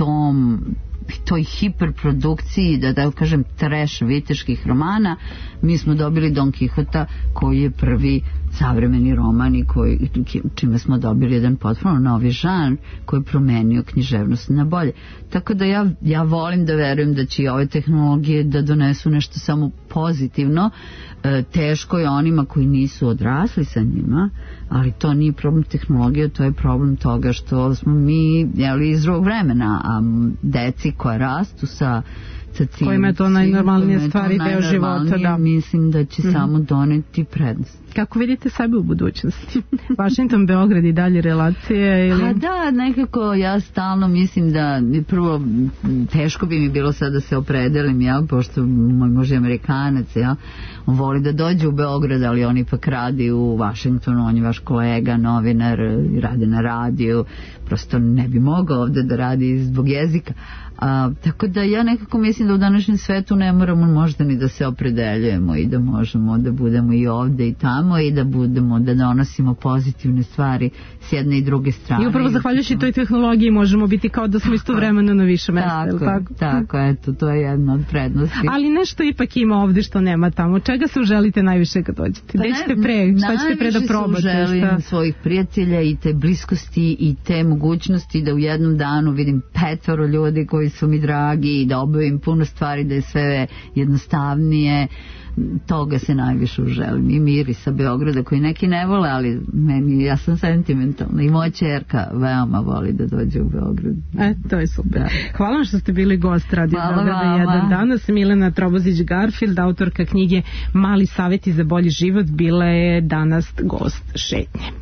N: tom toj hiperprodukciji, da da kažem trash viteških romana, mi smo dobili Don Quixota, koji je prvi savremeni roman i koji, čime smo dobili jedan potpuno novi žanr koji je promenio književnost na bolje. Tako da ja, ja volim da verujem da će i ove tehnologije da donesu nešto samo pozitivno. E, teško je onima koji nisu odrasli sa njima, ali to nije problem tehnologije, to je problem toga što smo mi, jeli, iz drugog vremena, a deci koja rastu sa
D: kojima je to najnormalnije stvari, deo života, da.
N: Mislim da će mm-hmm. samo doneti prednost.
D: Kako vidite sebe u budućnosti? Washington, Beograd i dalje relacije? Ili?
N: A da, nekako ja stalno mislim da prvo teško bi mi bilo sad da se opredelim, ja, pošto moj muž je Amerikanac, ja, on voli da dođe u Beograd, ali on ipak radi u Washingtonu, on je vaš kolega, novinar, radi na radiju, prosto ne bi mogao ovde da radi zbog jezika. A, tako da ja nekako mislim da u današnjem svetu ne moramo možda ni da se opredeljujemo i da možemo da budemo i ovde i tamo i da budemo, da donosimo pozitivne stvari s jedne i druge strane.
D: I upravo zahvaljujući toj tehnologiji možemo biti kao da smo istovremeno na više mesta.
N: Tako, tako? tako, eto, to je jedna od prednosti.
D: Ali nešto ipak ima ovde što nema tamo. Čega se uželite najviše kad dođete? Gde ćete pre? Šta ćete pre da probate?
N: Najviše se uželim svojih prijatelja i te bliskosti i te mogućnosti da u jednom danu vidim petoro ljudi koji su mi dragi i da obavim puno stvari, da je sve jednostavnije. Toga se najviše uželim. I mirisa Beograda koji neki ne vole, ali meni, ja sam sentimentalna i moja ćerka veoma voli da dođe u Beograd.
D: E, to je super. Da. Hvala vam što ste bili gost Radio Beograda jedan danas. Milena Trobozić-Garfield, autorka knjige Mali savjeti za bolji život, bila je danas gost šetnje.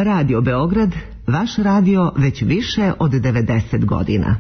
P: Radio Beograd, vaš radio već više od devedeset godina.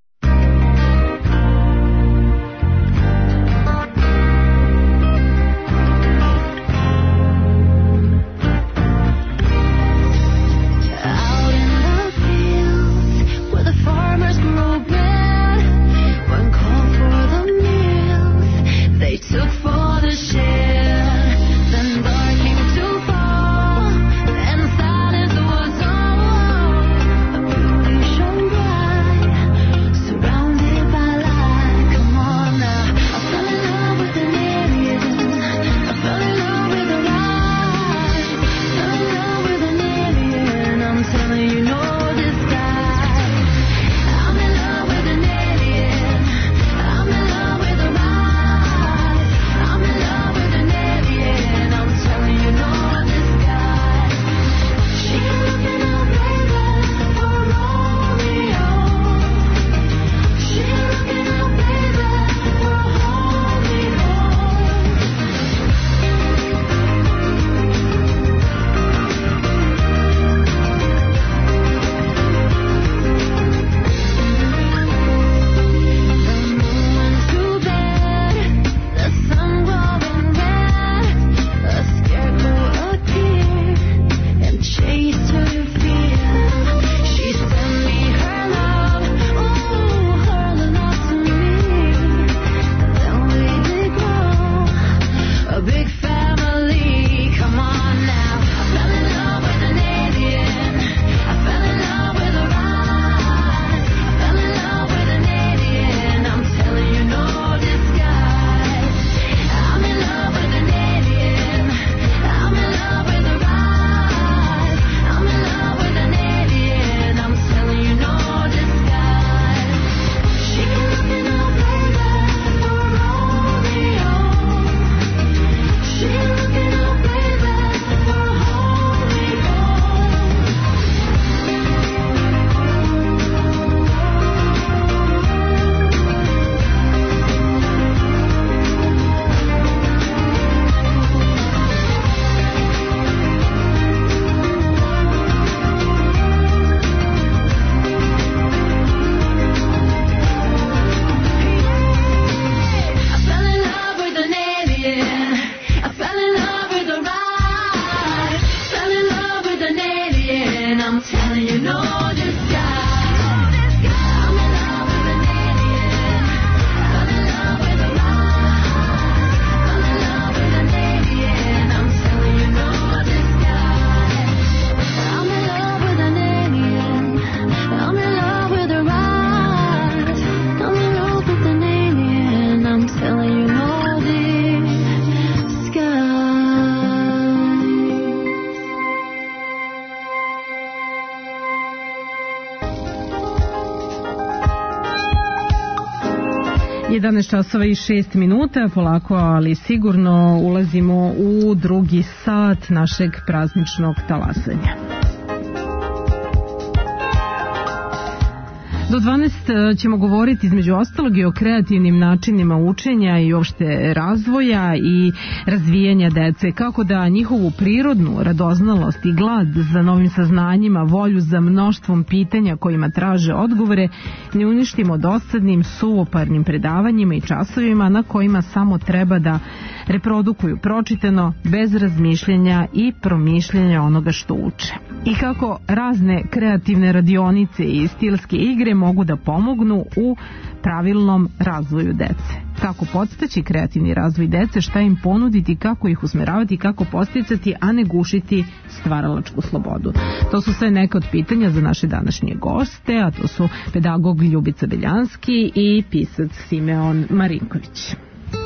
D: jedanaest časova i šest minuta, polako ali sigurno ulazimo u drugi sat našeg prazničnog talasanja. Do dvanaest ćemo govoriti između ostalog i o kreativnim načinima učenja i uopšte razvoja i razvijanja dece, kako da njihovu prirodnu radoznalost i glad za novim saznanjima, volju za mnoštvom pitanja kojima traže odgovore ne uništimo dosadnim, suvoparnim predavanjima i časovima na kojima samo treba da reprodukuju pročitano bez razmišljanja i promišljanja onoga što uče. I kako razne kreativne radionice i stilske igre mogu da pomognu u pravilnom razvoju dece. Kako podstaći kreativni razvoj dece, šta im ponuditi, kako ih usmeravati, kako posticati, a ne gušiti stvaralačku slobodu. To su sve neka od pitanja za naše današnje goste, a to su pedagog Ljubica Beljanski i pisac Simeon Marinković.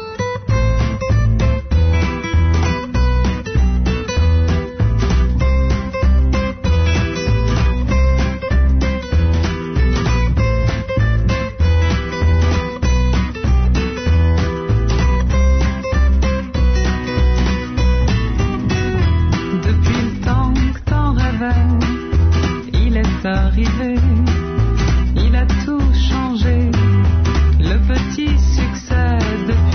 Q: Arrivé, il a tout changé, le petit succès de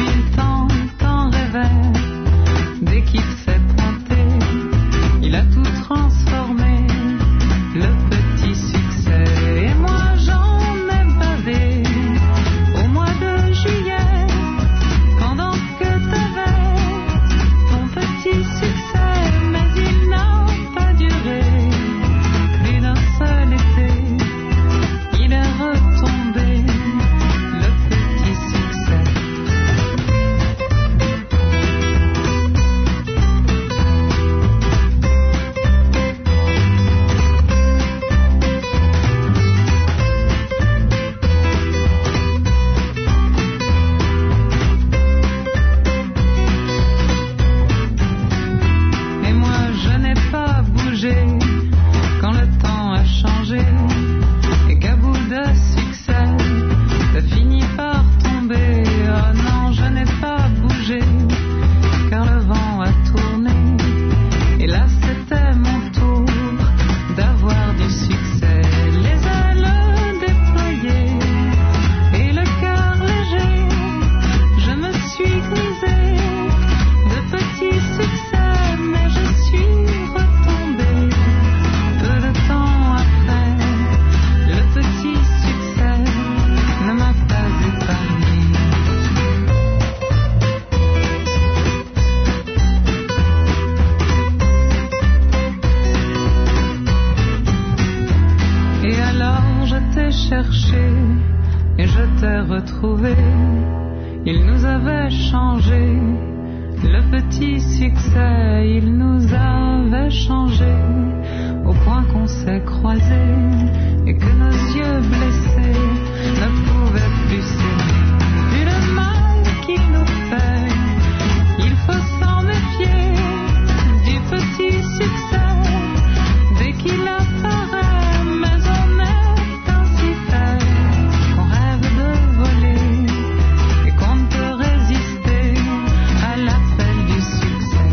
Q: s'était retrouvé, il nous avait changé. Le petit succès, il nous avait changé, au point qu'on s'est croisés et que nos yeux blessés ne pouvaient plus s'aimer. Vu le mal qu'il nous fait, il faut s'en méfier du petit succès. Dès qu'il apparaît, mais on est ainsi fait qu'on rêve de voler et qu'on ne peut résister à l'appel du succès.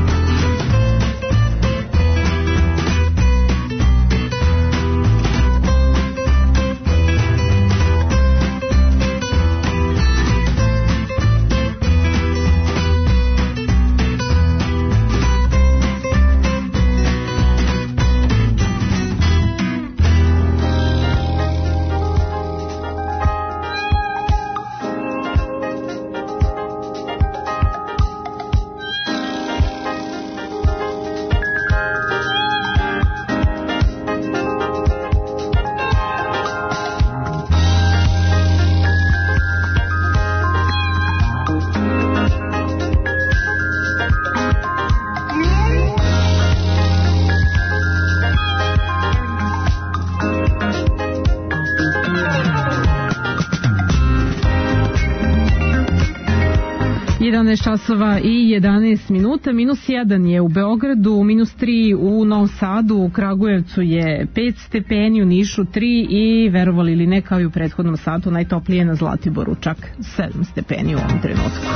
D: jedanaest časova i jedanaest minuta, minus jedan je u Beogradu, minus tri u Novom Sadu, u Kragujevcu je pet stepeni, u Nišu tri i verovali ili ne, kao i u prethodnom satu, najtoplije na Zlatiboru, čak sedam stepeni u ovom trenutku.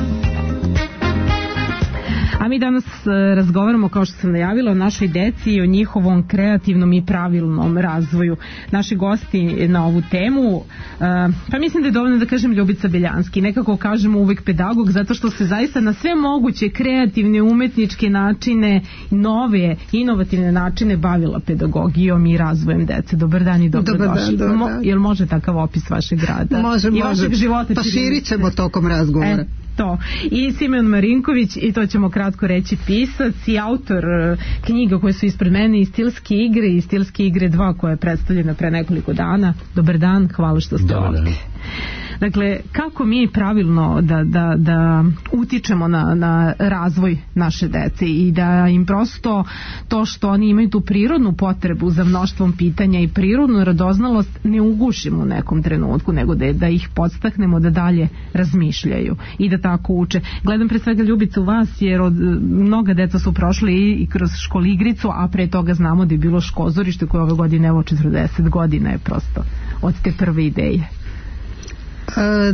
D: A mi danas razgovaramo, kao što sam najavila, o našoj deci i o njihovom kreativnom i pravilnom razvoju. Naši gosti na ovu temu, pa mislim da je dovoljno da kažem Ljubica Beljanski, nekako kažemo uvek pedagog, zato što se zaista na sve moguće kreativne, umetničke načine, nove, inovativne načine bavila pedagogijom i razvojem dece. Dobar dan i dobrodošli.
R: Dobar dan, dobar dan.
D: Jel može takav opis vašeg rada?
R: Može,
D: i
R: može.
D: Vašeg života?
R: Pa širit ćemo tokom razgovora.
D: E, to. I Simeon Marinković, i to ćemo kratko reći, pisac i autor knjiga koje su ispred mene, i Stilske igre i Stilske igre dva, koja je predstavljena pre nekoliko dana. Dobar dan, hvala što ste ovdje. Dakle, kako mi pravilno da, da, da utičemo na, na razvoj naše dece i da im prosto to što oni imaju tu prirodnu potrebu za mnoštvom pitanja i prirodnu radoznalost ne ugušimo u nekom trenutku, nego da, da ih podstaknemo da dalje razmišljaju i da tako uče. Gledam pre svega Ljubicu vas, jer od, mnoga deca su prošli i, i kroz školigricu, a pre toga znamo da je bilo škozorište koje ove godine, evo četrdeset godina je prosto od te prve ideje.
R: Uh,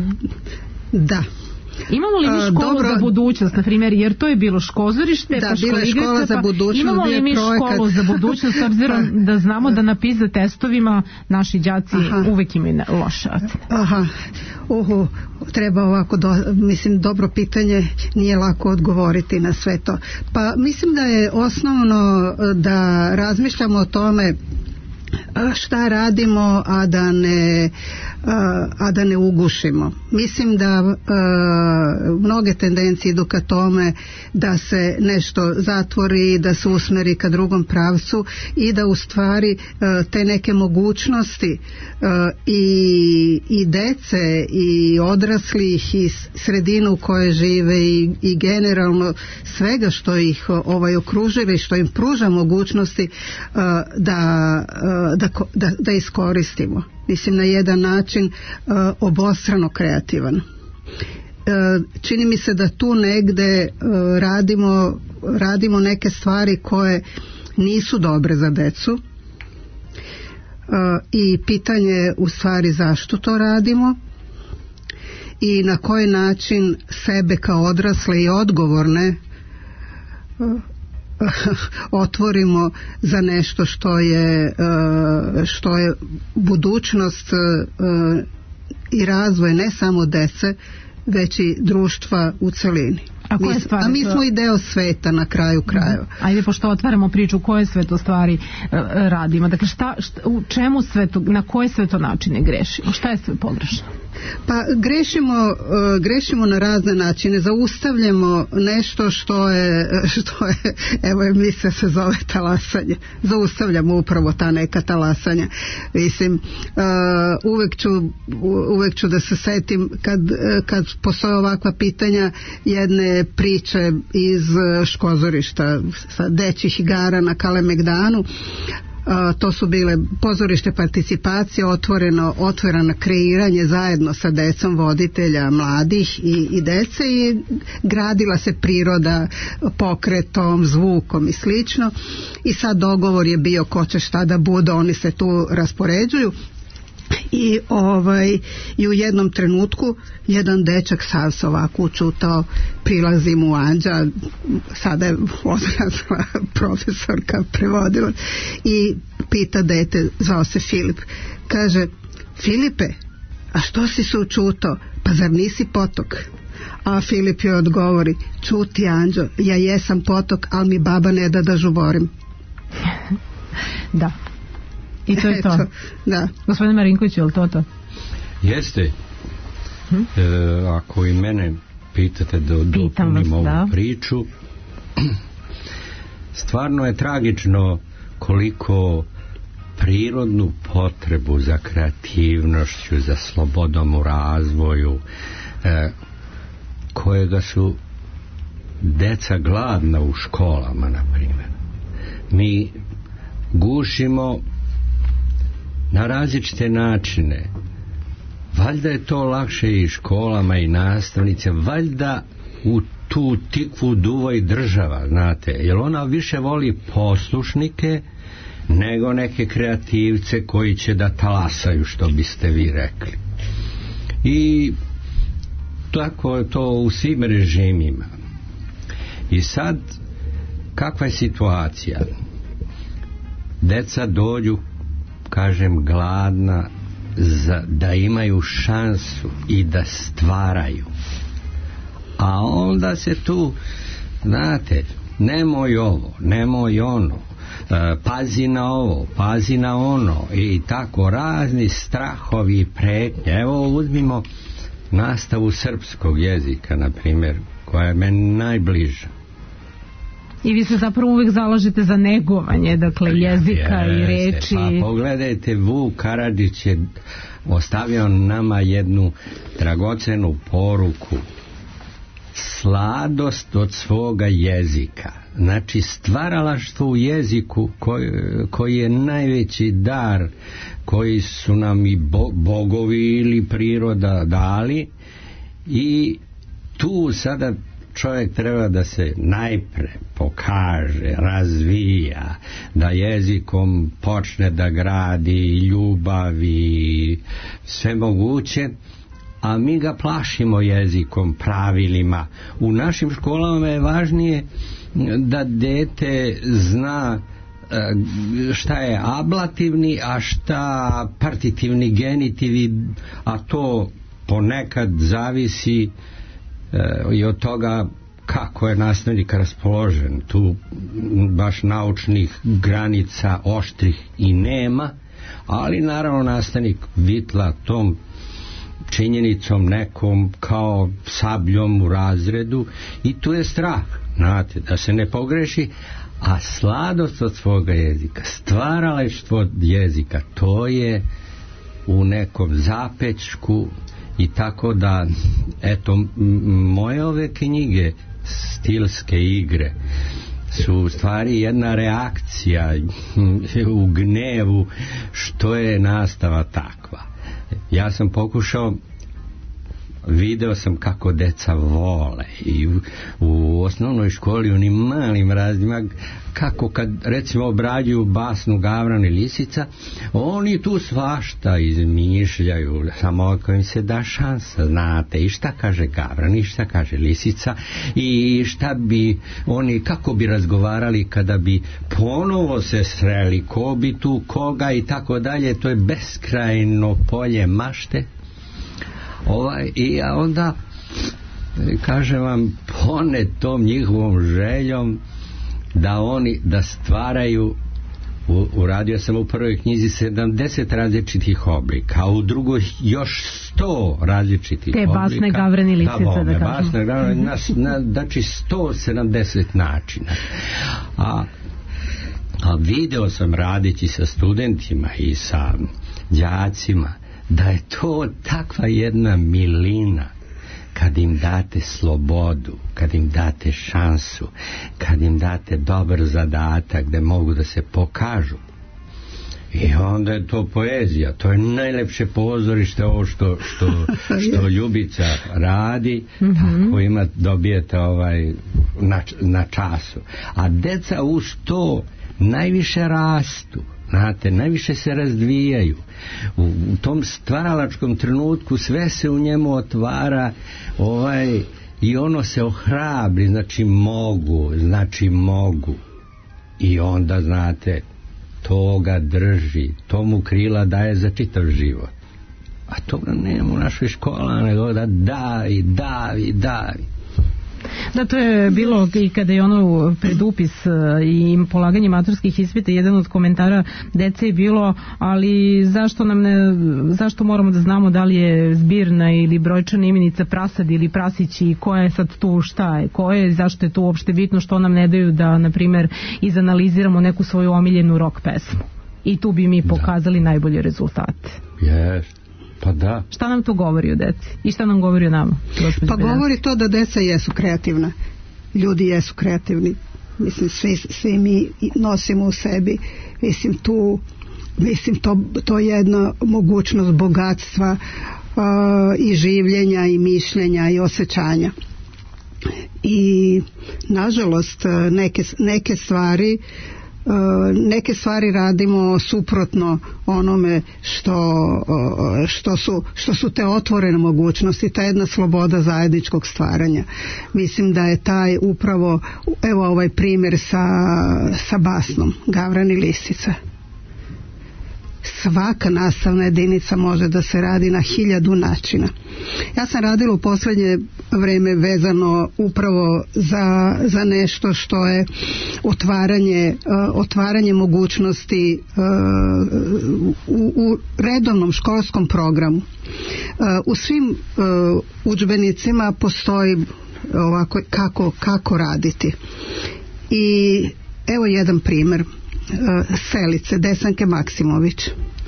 R: da.
D: Imamo li mi školu uh, dobro, za budućnost, na primjer, jer to je bilo škozorište,
R: da,
D: pa školigrica,
R: za
D: pa imamo li mi projekat... školu za budućnost, s obzirom pa, da znamo da na PISA testovima naši đaci aha. uvek imaju loše ocene.
R: Aha, uhu, treba ovako, do, mislim, dobro pitanje, nije lako odgovoriti na sve to. Pa mislim da je osnovno da razmišljamo o tome šta radimo, a da ne a da ne ugušimo. Mislim da a, mnoge tendencije idu ka tome da se nešto zatvori, da se usmeri ka drugom pravcu i da u stvari a, te neke mogućnosti a, i, i dece i odraslih i sredinu u kojoj žive i, i generalno svega što ih ovaj okružuje i što im pruža mogućnosti a, da a, Da, da, da iskoristimo. Mislim, na jedan način uh, obostrano kreativan. Uh, čini mi se da tu negde uh, radimo, radimo neke stvari koje nisu dobre za decu uh, i pitanje u stvari zašto to radimo i na koji način sebe kao odrasle i odgovorne uh, otvorimo za nešto što je što je budućnost i razvoj ne samo dece, već i društva u celini.
D: A, koje
R: mi,
D: stvari
R: a mi
D: to...
R: smo i deo sveta na kraju krajeva.
D: Ajde, pošto otvaramo priču, koje sve to stvari uh, radimo? Dakle, šta, šta, u čemu sve to, na koje sve to načine grešimo? Šta je sve pogrešno?
R: Pa grešimo, uh, grešimo na razne načine, zaustavljamo nešto što je, što je, evo emisija se zove talasanje, zaustavljamo upravo ta neka talasanja. Mislim, uh, uvek ću, uvek ću da se setim kad, kad postoje ovakva pitanja jedne priče iz Škozorišta sa dećih igara na Kalemegdanu. Uh, to su bile pozorište participacije, otvoreno, otvoreno kreiranje zajedno sa decom voditelja mladih i, i dece i gradila se priroda pokretom, zvukom i slično i sad dogovor je bio ko će šta da bude, oni se tu raspoređuju i ovaj i u jednom trenutku jedan dečak sav se ovako učutao, prilazi mu Anđa, sada je odrasla profesorka, prevodila i pita dete, zvao se Filip, kaže: Filipe, a što si se učutao, pa zar nisi potok? A Filip joj odgovori: čuti Anđo, ja jesam potok, ali mi baba ne da da žuborim.
D: Da. I to je to.
R: Eto, da.
D: Gospodine Marinković, je li to to?
S: Jeste. Hm? E, ako i mene pitate da dopunim ovu da. priču, stvarno je tragično koliko prirodnu potrebu za kreativnošću, za slobodom u razvoju, e, kojega su deca gladna u školama, na primjer. Mi gušimo na različite načine. Valjda je to lakše i školama i nastavnice, valjda u tu tikvu duva i država, znate, jer ona više voli poslušnike nego neke kreativce koji će da talasaju, što biste vi rekli. I tako je to u svim režimima. I sad, kakva je situacija? Deca dođu, kažem, gladna za, da imaju šansu i da stvaraju, a onda se tu, znate, nemoj ovo, nemoj ono, e, pazi na ovo, pazi na ono i tako razni strahovi i pretnje. Evo uzmimo nastavu srpskog jezika, na primjer, koja je meni najbliža.
D: I vi se zapravo uvijek zalažete za negovanje, dakle, jezika Jeste, i reči.
S: Pa pogledajte, Vuk Karadžić je ostavio nama jednu dragocenu poruku. Sladost od svoga jezika. Znači, stvaralaštvo u jeziku koji, koji je najveći dar koji su nam i bo, bogovi ili priroda dali, i tu sada čovjek treba da se najpre pokaže, razvija, da jezikom počne da gradi ljubavi, sve moguće, a mi ga plašimo jezikom, pravilima. U našim školama je važnije da dete zna šta je ablativni, a šta partitivni, genitivi, a to ponekad zavisi i od toga kako je nastavnik raspoložen. Tu baš naučnih granica oštrih i nema, ali naravno nastavnik vitla tom činjenicom nekom kao sabljom u razredu, i tu je strah, znate, da se ne pogreši. A sladost od svoga jezika, stvaralaštvo od jezika, to je u nekom zapečku. I tako da, eto, moje ove knjige, stilske igre, su u stvari jedna reakcija u gnevu što je nastava takva. Ja sam pokušao, video sam kako deca vole i u, u osnovnoj školi, u onim malim razdima, kako kad recimo obrađuju basnu Gavran i Lisica, oni tu svašta izmišljaju, samo ako im se da šansa, znate, i šta kaže Gavran i šta kaže Lisica, i šta bi oni, kako bi razgovarali kada bi ponovo se sreli, ko bi tu koga i tako dalje. To je beskrajno polje mašte. Ovaj, i onda kažem vam, ponet tom njihovom željom da oni da stvaraju. U, uradio sam u prvoj knjizi sedamdeset različitih oblika, a u drugoj još sto različitih
D: te
S: oblika.
D: Te basne gavrene lisice, da kažem.
S: Basne gavrene, mm-hmm. na, na, znači sto sedamdeset načina. A, a video sam radeći sa studentima i sa đacima da je to takva jedna milina kad im date slobodu, kad im date šansu, kad im date dobar zadatak da mogu da se pokažu. I onda je to poezija, to je najlepše pozorište, ovo što, što, što Ljubica radi, mm-hmm. tako ima, dobijete ovaj, na, na času. A deca uz to najviše rastu. Znate, najviše se razdvijaju. U, u tom stvaralačkom trenutku sve se u njemu otvara ovaj, i ono se ohrabri, znači mogu, znači mogu. I onda, znate, to ga drži, to mu krila daje za čitav život. A toga nema u našoj škola, nego da davi, davi, davi.
D: Da, to je bilo i kada je ono pred upis i polaganje maturskih ispita, jedan od komentara dece je bilo, ali zašto nam ne, zašto moramo da znamo da li je zbirna ili brojčana imenica prasad ili prasić i koja je sad tu, šta je, ko je, zašto je to uopšte bitno, što nam ne daju da, na primer, izanaliziramo neku svoju omiljenu rock pesmu. I tu bi mi pokazali da. najbolje rezultate.
S: Yes. Pa da.
D: Šta nam to govori o deci? I šta nam govori o nama?
R: Pa govori to da deca jesu kreativna. Ljudi jesu kreativni. Mislim, svi, svi mi nosimo u sebi. Mislim, tu mislim, to, to je jedna mogućnost bogatstva uh, i življenja i mišljenja i osjećanja. I nažalost neke, neke stvari neke stvari radimo suprotno onome što, što, su, što su te otvorene mogućnosti, ta jedna sloboda zajedničkog stvaranja. Mislim da je taj upravo, evo ovaj primjer sa, sa basnom Gavran i lisica. Svaka nastavna jedinica može da se radi na hiljadu načina. Ja sam radila u posljednje vreme vezano upravo za, za nešto što je otvaranje, uh, otvaranje mogućnosti uh, u, u redovnom školskom programu. Uh, u svim uh, udžbenicima postoji ovako kako, kako raditi. I evo jedan primjer. Selice Desanke Maksimović.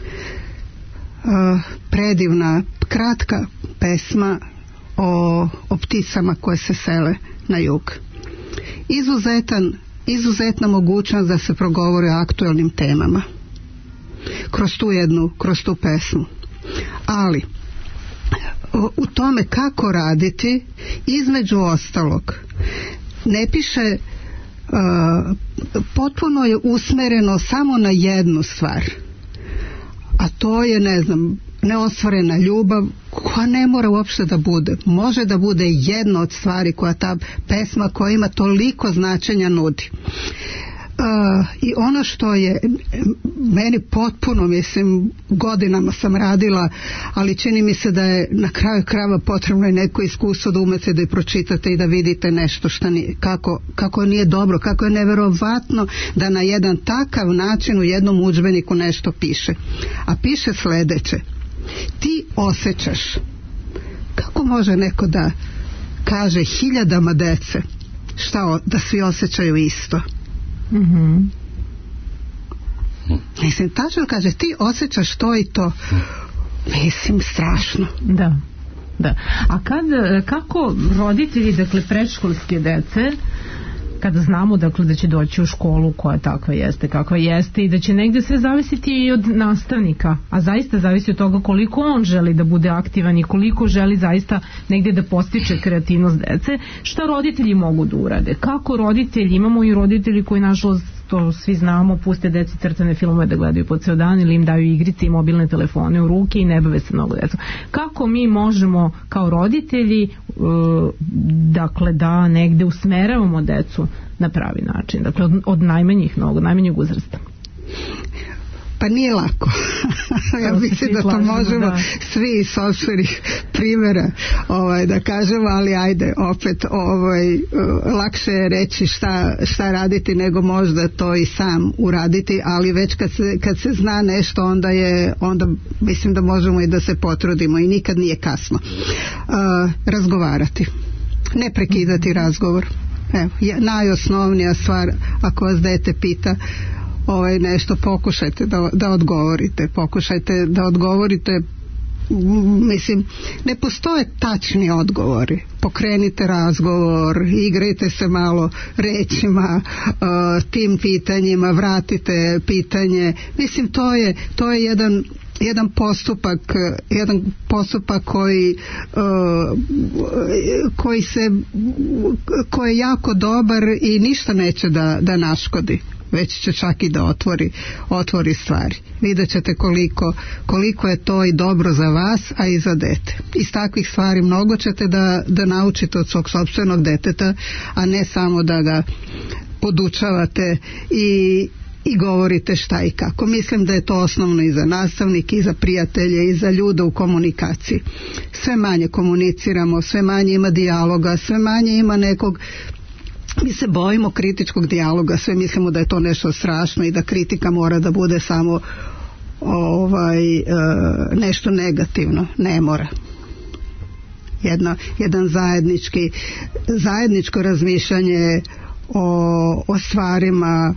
R: Predivna, kratka pesma o, o pticama koje se sele na jug. Izuzetan, izuzetna mogućnost da se progovori o aktualnim temama. Kroz tu jednu, kroz tu pesmu. Ali u tome kako raditi, između ostalog, ne piše Uh, potpuno je usmereno samo na jednu stvar, a to je, ne znam, neostvarena ljubav, koja ne mora uopšte da bude, može da bude jedna od stvari koja ta pesma koja ima toliko značenja nudi. Uh, i ono što je meni potpuno, mislim, godinama sam radila, ali čini mi se da je na kraju krajeva potrebno je neko iskustvo da umete da i pročitate i da vidite nešto što nije, kako, kako nije dobro, kako je neverovatno da na jedan takav način u jednom udžbeniku nešto piše. A piše sledeće: ti osjećaš. Kako može neko da kaže hiljadama dece šta, da svi osjećaju isto? Mm-hmm. Mislim, tačno kaže, ti osjećaš to i to. Mislim, strašno.
D: Da, da. A kad, kako roditelji, dakle, predškolske dece, kada znamo, dakle, da će doći u školu koja takva jeste, kakva jeste, i da će negde sve zavisiti i od nastavnika, a zaista zavisi od toga koliko on želi da bude aktivan i koliko želi zaista negde da postiče kreativnost dece, šta roditelji mogu da urade? Kako roditelji, imamo i roditelji koji, nažalost, to svi znamo, puste deci crtane filmove da gledaju po ceo dan ili im daju igrice i mobilne telefone u ruke i ne bave se mnogo decom. Kako mi možemo kao roditelji uh, dakle da negde usmeravamo decu na pravi način, dakle od, od najmanjih nogu, najmanjeg uzrasta?
R: Pa nije lako. Ja mislim da to možemo da. Svi iz sopstvenih primjera ovaj, da kažemo, ali ajde, opet ovaj, lakše je reći šta, šta raditi nego možda to i sam uraditi, ali već kad se, kad se zna nešto, onda je, onda mislim da možemo i da se potrudimo i nikad nije kasno. Uh, razgovarati. Ne prekidati razgovor. Evo, najosnovnija stvar, ako vas dete pita ovaj nešto, pokušajte da, da odgovorite, pokušajte da odgovorite, mislim, ne postoje tačni odgovori, pokrenite razgovor, igrajte se malo rečima, uh, tim pitanjima, vratite pitanje, mislim, to je, to je jedan jedan postupak jedan postupak koji uh, koji se koji je jako dobar i ništa neće da, da naškodi, već će čak i da otvori, otvori stvari. Vidjet ćete koliko, koliko je to i dobro za vas, a i za dete. Iz takvih stvari mnogo ćete da, da naučite od svog sopstvenog deteta, a ne samo da ga podučavate i i govorite šta i kako. Mislim da je to osnovno i za nastavnike, i za prijatelje, i za ljude u komunikaciji. Sve manje komuniciramo, sve manje ima dijaloga, sve manje ima nekog, mi se bojimo kritičkog dijaloga, sve mislimo da je to nešto strašno i da kritika mora da bude samo ovaj, e, nešto negativno. Ne mora. Jedno, jedan zajednički, zajedničko razmišljanje o, o stvarima,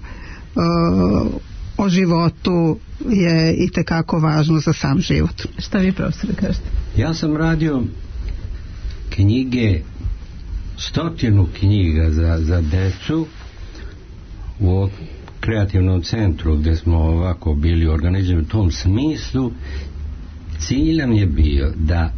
R: o životu je itekako važno za sam život.
D: Šta vi, profesore, kažete?
S: Ja sam radio knjige, stotinu knjiga za, za decu u kreativnom centru gdje smo ovako bili organizirani u tom smislu. Cilj nam je bio da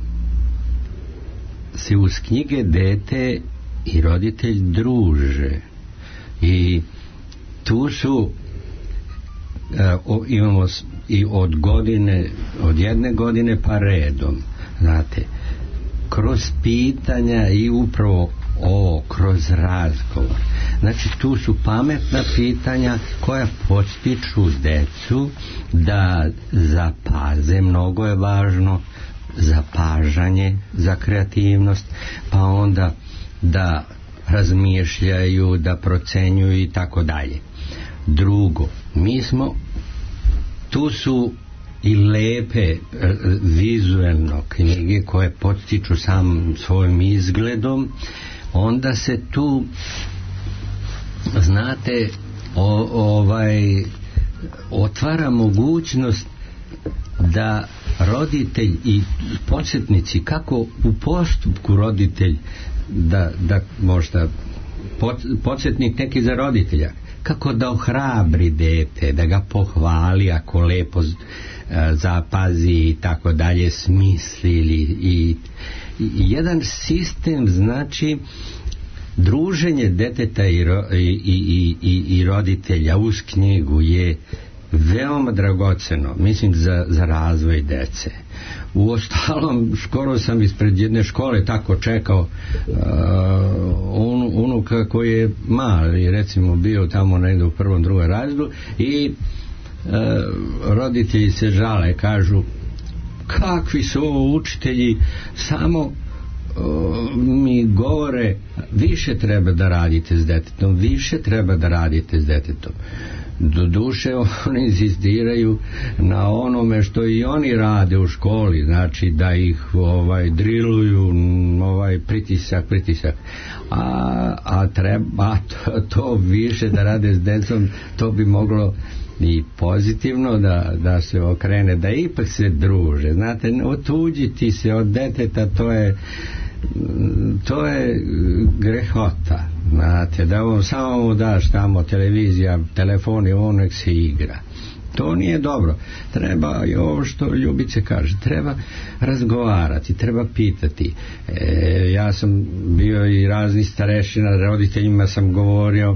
S: se uz knjige dete i roditelj druže i tu su e, o, imamo i od godine, od jedne godine pa redom, znate, kroz pitanja i upravo ovo, kroz razgovor. Znači tu su pametna pitanja koja postiču decu da zapaze, mnogo je važno zapažanje za kreativnost, pa onda da razmišljaju, da procenjuju i tako dalje. Drugo, mi smo, tu su i lepe vizuelno knjige koje podstiču sam svojim izgledom, onda se tu, znate, o, ovaj otvara mogućnost da roditelj i podsjetnici, kako u postupku roditelj da, da možda podsjetnik neki za roditelja, kako da ohrabri dete, da ga pohvali ako lepo zapazi i tako dalje, smislili i, i jedan sistem, znači druženje deteta i, ro, i, i, i, i roditelja uz knjigu je veoma dragoceno, mislim, za, za razvoj dece. U ostalom, skoro sam ispred jedne škole tako čekao uh, un, unuka koji je mali, recimo bio tamo negdje u prvom, drugom razredu i uh, roditelji se žale, kažu kakvi su ovo učitelji, samo uh, mi govore više treba da radite s detetom, više treba da radite s detetom. Do duše oni insistiraju na onome što i oni rade u školi, znači da ih ovaj driluju, ovaj pritisak, pritisak. A, a treba to, to više da rade s decom, to bi moglo i pozitivno da, da se okrene, da ipak se druže. Znate, otuđiti se od deteta, to je to je grehota, znate, da on samo mu daš tamo televizija, telefon i on nek se igra. To nije dobro. Treba i ovo što Ljubice kaže, treba razgovarati, treba pitati. E, ja sam bio i razni starešina, roditeljima sam govorio,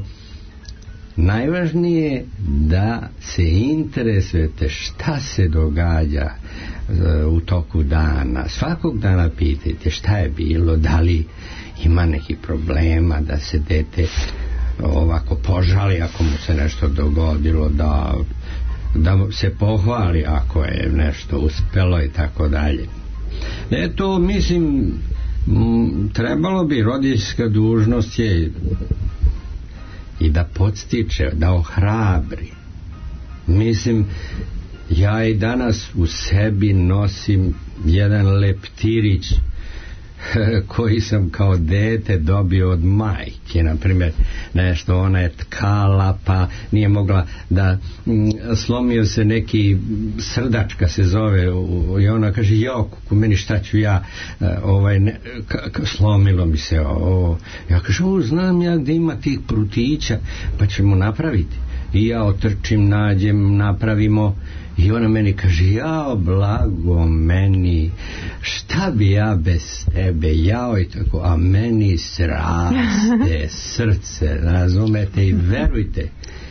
S: najvažnije da se interesujete šta se događa u toku dana. Svakog dana pitajte šta je bilo, da li ima neki problema, da se dete ovako požali ako mu se nešto dogodilo, da da se pohvali ako je nešto uspelo i tako dalje. Eto, mislim, m, trebalo bi, roditeljska dužnost je i da podstiče, da ohrabri. Mislim, ja i danas u sebi nosim jedan leptirić koji sam kao dete dobio od majke, na primjer nešto ona je tkala pa nije mogla da m, slomio se neki srdačka se zove u, i ona kaže ja kuku meni šta ću ja ovaj, ne, k, k, slomilo mi se ovo. Ja kažem o, znam ja gdje ima tih prutića pa ćemo napraviti i ja otrčim, nađem, napravimo i ona meni kaže jao blago meni šta bi ja bez tebe jao i tako, a meni sraste srce, razumete, i verujte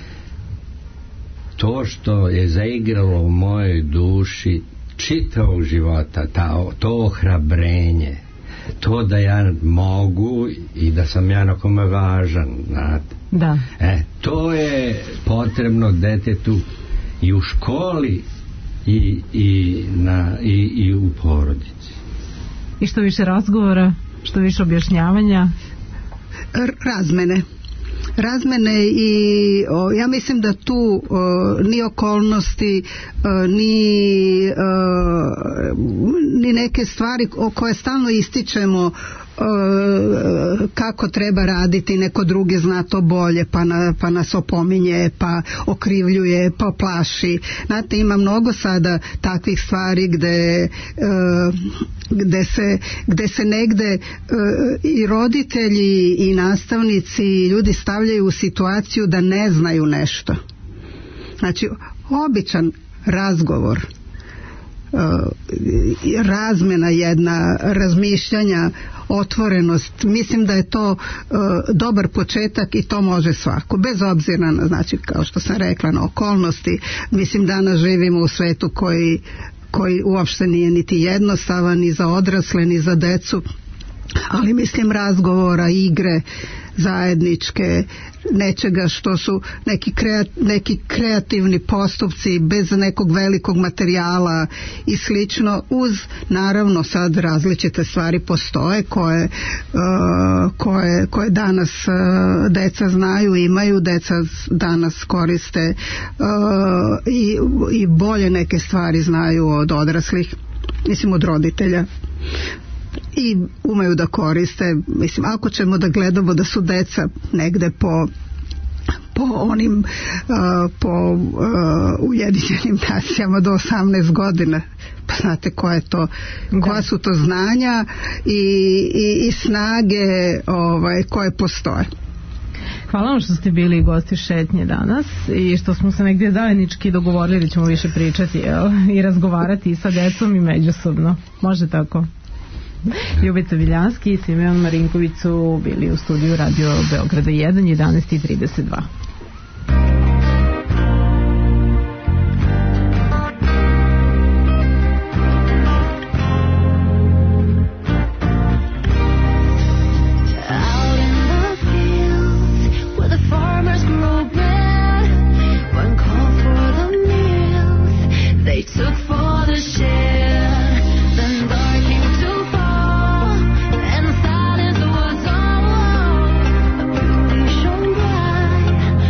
S: to što je zaigralo u mojoj duši čitavog života, ta, to ohrabrenje, to da ja mogu i da sam ja na kome važan, znate.
D: Da.
S: E, to je potrebno detetu i u školi i, i, na, i, i u porodici.
D: I što više razgovora, što više objašnjavanja?
R: Razmene. Razmene i o, ja mislim da tu o, ni okolnosti o, ni, o, ni neke stvari o koje stalno ističemo kako treba raditi, neko drugi zna to bolje pa, na, pa nas opominje pa okrivljuje pa plaši. Znate, ima mnogo sada takvih stvari gde, gde, se, gde se negde i roditelji i nastavnici i ljudi stavljaju u situaciju da ne znaju nešto. Znači običan razgovor, razmena jedna, razmišljanja, otvorenost, mislim da je to uh, dobar početak i to može svako, bez obzira na, znači kao što sam rekla, na okolnosti. Mislim danas živimo u svetu koji, koji uopšte nije niti jednostavan ni za odrasle ni za decu, ali mislim razgovora, igre zajedničke, nečega što su neki, kreat, neki kreativni postupci bez nekog velikog materijala i slično, uz naravno sad različite stvari postoje koje, uh, koje, koje danas uh, deca znaju, imaju, deca danas koriste uh, i, i bolje neke stvari znaju od odraslih, mislim od roditelja, i umeju da koriste. Mislim, ako ćemo da gledamo da su deca negde po po onim uh, po uh, Ujedinjenim nacijama do osamnaest godina, pa znate koje to, koja su to znanja i, i, i snage ovaj, koje postoje.
D: Hvala vam što ste bili gosti Šetnje danas i što smo se negdje zajednički dogovorili da ćemo više pričati, jel? I razgovarati i sa decom i međusobno. Može tako? Ljubica Viljanski i Simeon Marinković su bili u studiju Radio Beograda jedan, jedanaest i trideset dva.
T: Silence was all, a beauty shone bright.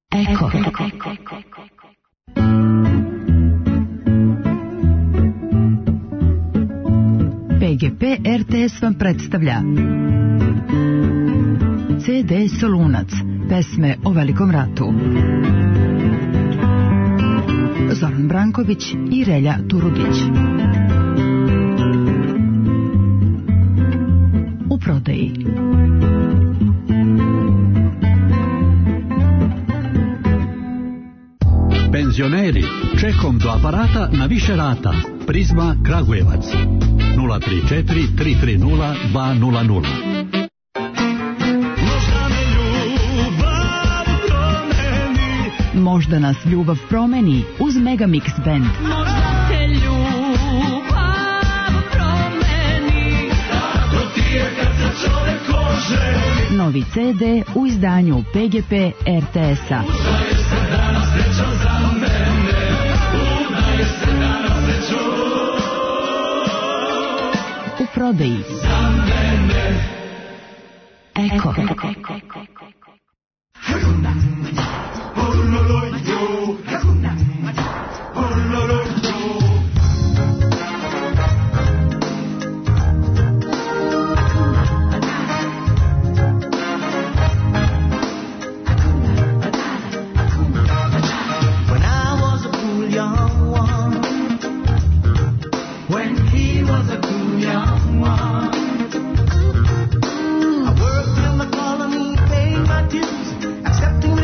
K: Eko. P G P R T S vam predstavlja C D Solunac, pesme o Velikom ratu. Zoran Branković i Relja Turugić. U prodaji.
L: Penzioneri, čekom do aparata na više rata. Prizma Kragujevac. nula tri četiri tri tri nula dva nula nula.
K: Možda nas ljubav promeni uz Megamix Band.
Q: Možda te ljubav promeni, tako ti je kad se čovek oženi.
K: Novi C D u izdanju P G P R T S-a.
Q: Udaje se danas srećan za mene, udaje se danas srećan
K: U prodaji.
Q: za mene.
K: Eko.
Q: Accepting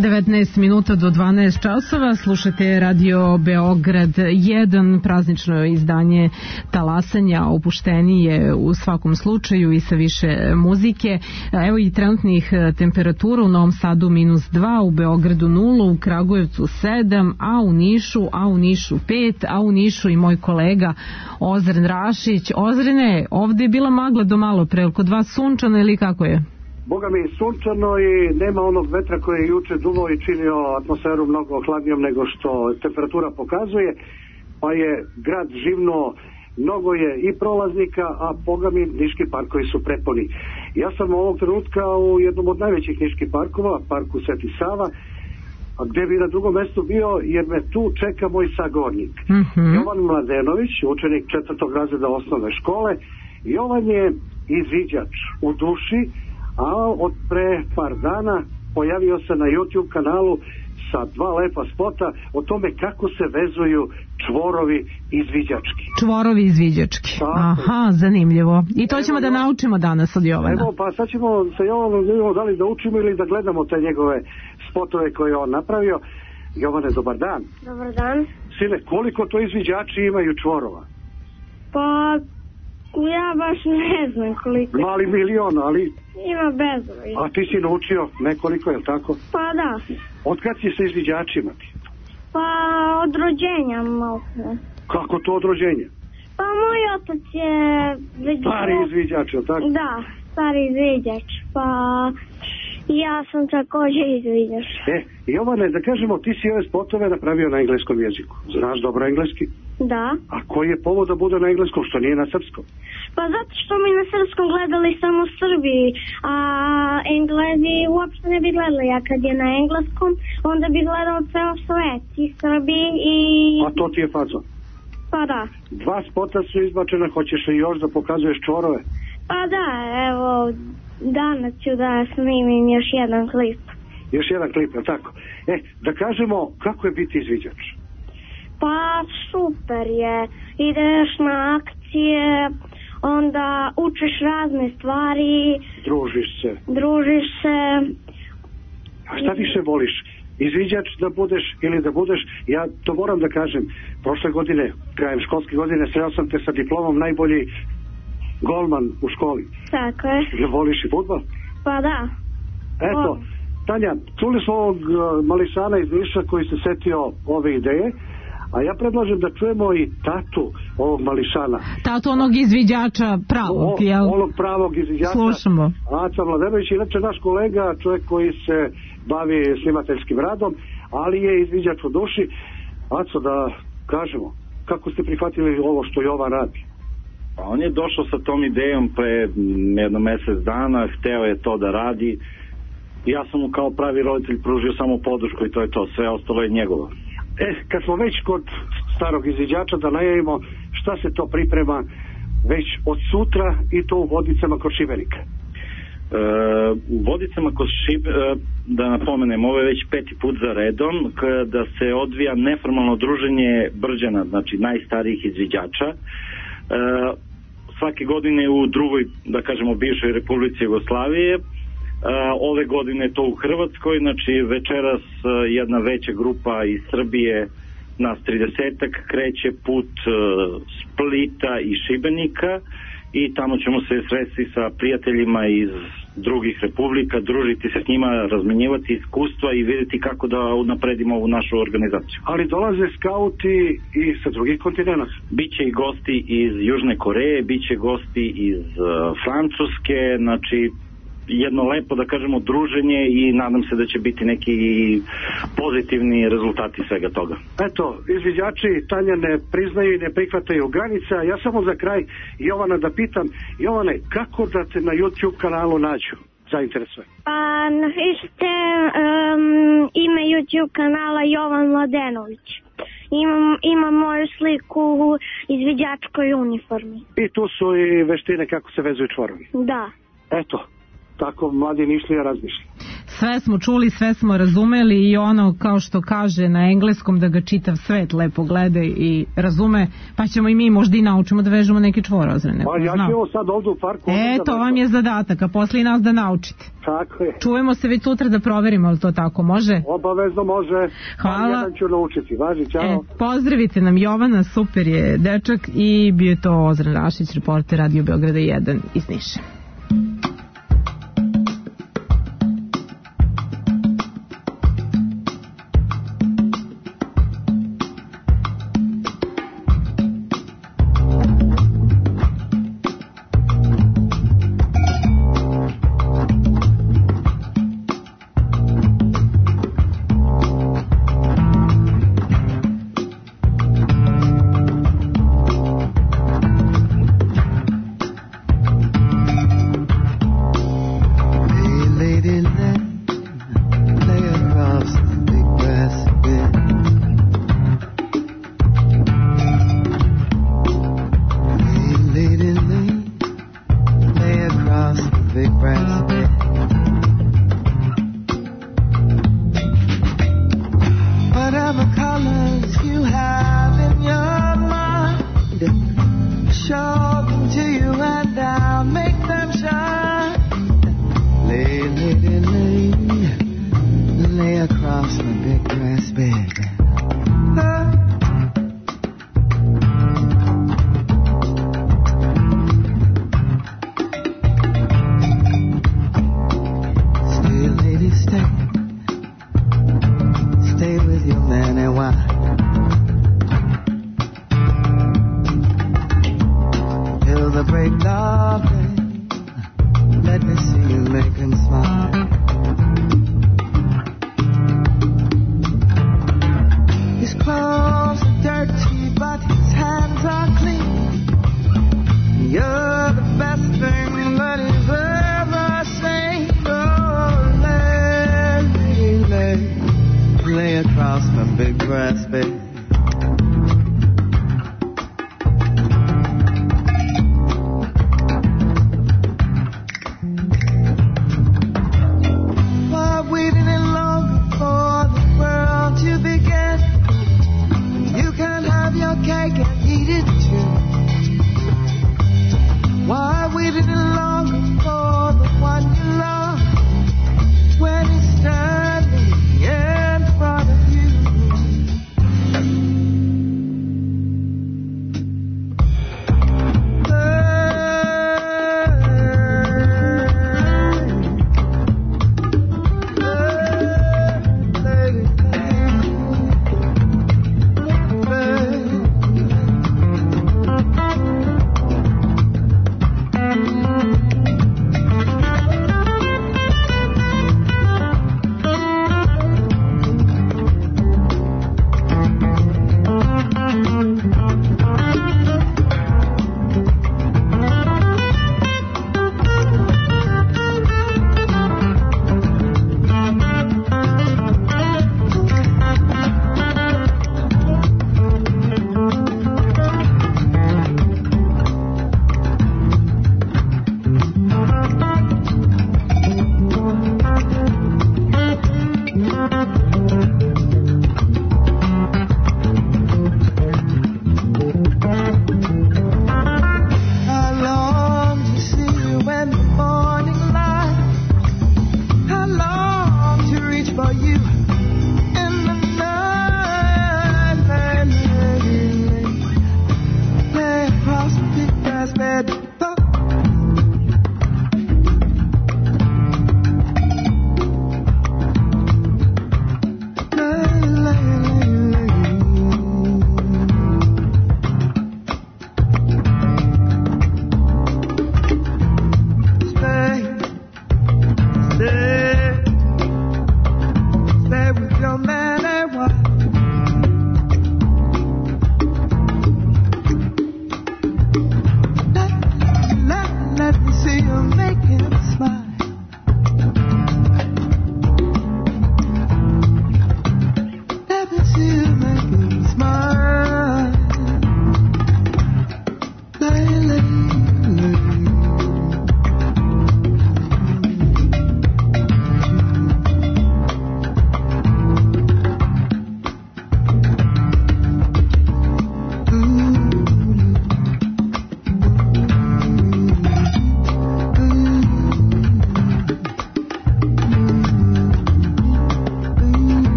D: devetnaest minuta do dvanaest časova, slušate Radio Beograd jedan, praznično izdanje Talasanja, opuštenije u svakom slučaju i sa više muzike. Evo i trenutnih temperatura: u Novom Sadu minus dva, u Beogradu nula, u Kragujevcu sedam, a u Nišu, a u Nišu pet, a u Nišu i moj kolega Ozren Rašić. Ozrene, ovde je bila magla do malo pre, kod vas sunčano ili kako je?
T: Boga mi sunčano i nema onog vetra koji je juče duvao i činio atmosferu mnogo hladnijom nego što temperatura pokazuje, pa je grad živno, mnogo je i prolaznika, a boga mi niški parkovi su prepuni. Ja sam ovog trenutka u jednom od najvećih niških parkova, parku Sveti Sava, a gde bi na drugom mestu bio, jer me tu čeka moj sagovornik. Mm-hmm. Jovan Mladenović, učenik četvrtog razreda osnovne škole. Jovan je izviđač u duši, a od pre par dana pojavio se na YouTube kanalu sa dva lepa spota o tome kako se vezuju čvorovi izviđački.
D: Čvorovi izviđački. Aha, zanimljivo. I to ćemo da naučimo danas od Jovana.
T: Evo, pa sad ćemo sa Jovanom da li da učimo ili da gledamo te njegove spotove koje je on napravio. Jovane, dobar dan.
U: Dobar dan.
T: Sine, koliko to izviđači imaju čvorova?
U: Pa, ja baš ne znam koliko.
T: Mali milion, ali...
U: Ima bezbroj.
T: A ti si naučio nekoliko, je li tako?
U: Pa da.
T: Od kad si sa izviđačima ti?
U: Pa od rođenja malo.
T: Kako to od rođenja?
U: Pa moj otac je...
T: Stari izviđač, je li tako?
U: Da, stari izviđač. Pa ja sam također izviđač.
T: E, Jovane, da kažemo, ti si ove spotove napravio na engleskom jeziku. Znaš dobro engleski?
U: Da.
T: A koji je povod da bude na engleskom, što nije na srpskom?
U: Pa zato što mi na srpskom gledali samo Srbiji, a Englezi uopšte ne bi gledali. A kad je na engleskom, onda bi gledao ceo svet i Srbiji i...
T: A to ti je fazon?
U: Pa da.
T: Dva spota su izbačena, hoćeš li još da pokazuješ čvorove?
U: Pa da, evo, danas ću da snimim još jedan klip.
T: Još jedan klip, je tako? E, da kažemo, kako je biti izviđač?
U: Pa super je, ideš na akcije, onda učiš razne stvari.
T: Družiš se.
U: Družiš se.
T: A šta više voliš? Izviđač da budeš ili da budeš, ja to moram da kažem, prošle godine, krajem školske godine, sreo sam te sa diplomom najbolji golman u školi.
U: Tako je.
T: Jel voliš i fudbal?
U: Pa da.
T: Eto, o. Tanja, čuli smo ovog mališana iz Niša koji se setio ove ideje, a ja predlažem da čujemo i tatu ovog mališana.
D: Tatu onog izviđača pravog,
T: o,
D: jel?
T: Onog pravog izviđača. Slušamo. Aca Mladenović, inače naš kolega, čovjek koji se bavi snimateljskim radom, ali je izviđač u duši. Aco, da kažemo, kako ste prihvatili ovo što Jovan radi?
V: Pa on je došao sa tom idejom pre jedno mesec dana, hteo je to da radi. Ja sam mu kao pravi roditelj pružio samo podršku i to je to, sve ostalo je njegovo.
T: E, kad smo već kod starog izviđača, da najavimo šta se to priprema već od sutra i to u Vodicama kod Šibenika.
V: E, u Vodicama kod Šibenika, da napomenem, ovo je već peti put za redom, kada se odvija neformalno druženje Brđana, znači najstarijih izviđača. E, svake godine u drugoj, da kažemo, bivšoj Republici Jugoslavije. Uh, ove godine je to u Hrvatskoj, znači večeras uh, jedna veća grupa iz Srbije, nas tridesetak, kreće put uh, Splita i Šibenika i tamo ćemo se sresti sa prijateljima iz drugih republika, družiti se s njima, razmenjivati iskustva i vidjeti kako da unapredimo ovu našu organizaciju.
T: Ali dolaze skauti i sa drugih kontinenta?
V: Biće i gosti iz Južne Koreje, biće gosti iz uh, Francuske, znači jedno lepo, da kažemo, druženje i nadam se da će biti neki pozitivni rezultati svega toga.
T: Eto, izviđači Tanja ne priznaju i ne prihvataju granica. Ja samo za kraj Jovana da pitam, Jovane, kako da te na YouTube kanalu nađu? Zainteresuje.
U: Pa napišite um, ime YouTube kanala Jovan Mladenović. Imam, imam moju sliku u izviđačkoj uniformi.
T: I tu su i veštine kako se vezuju čvorovi.
U: Da.
T: Eto, tako mladi Nišlija razmišlja.
D: Sve smo čuli, sve smo razumeli i ono kao što kaže na engleskom da ga čitav svet lepo gleda i razume, pa ćemo i mi možda i naučimo da vežemo neki čvor ozrene.
T: Pa ja ću ovo sad ovdje u parku.
D: E, to vam je zadatak, a posle i nas da naučite.
T: Tako je.
D: Čujemo se već sutra da proverimo, ali to tako može?
T: Obavezno može.
D: Hvala.
T: Jedan ću naučiti. Važi, čao.
D: E, pozdravite nam Jovana, super je dečak i bio je to Ozren Rašić, reporter Radio Beograda jedan iz Niša.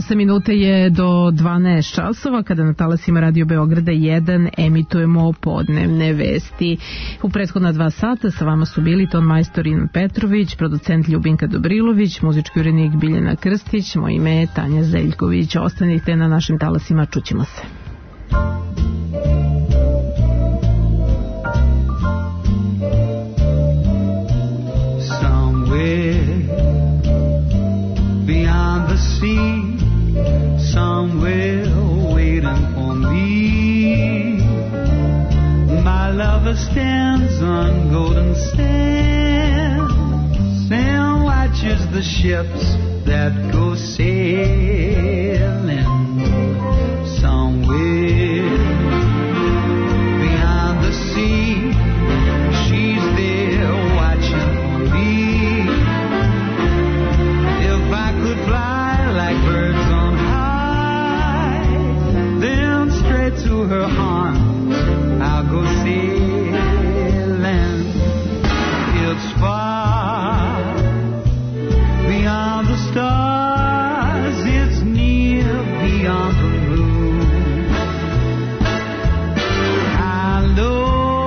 D: osam minuta je do dvanaest časova, kada na talasima Radio Beograda jedan emitujemo podnevne vesti. U prethodna dva sata sa vama su bili ton majstor Ivan Petrović, producent Ljubinka Dobrilović, muzički urednik Biljana Krstić, moje ime je Tanja Zeljković. Ostanite na našim talasima, čućemo se.
A: Beyond the sea, somewhere waiting for me, my lover stands on golden sands and watches the ships that go sailing. Somewhere beyond the sea, she's there watching for me. If I could fly like birds on high, then straight to her arms I'll go sailing. It's far beyond the stars, it's near beyond the moon. I know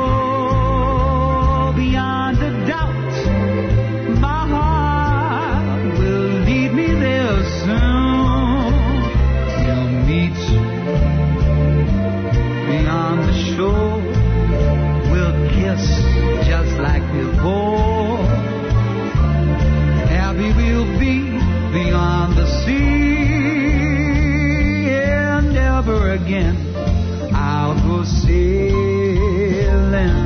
A: beyond a doubt my heart will lead me there soon. We'll meet beyond the shore, we'll kiss just like before. Happy we'll be beyond the sea, and never again I'll go sailing.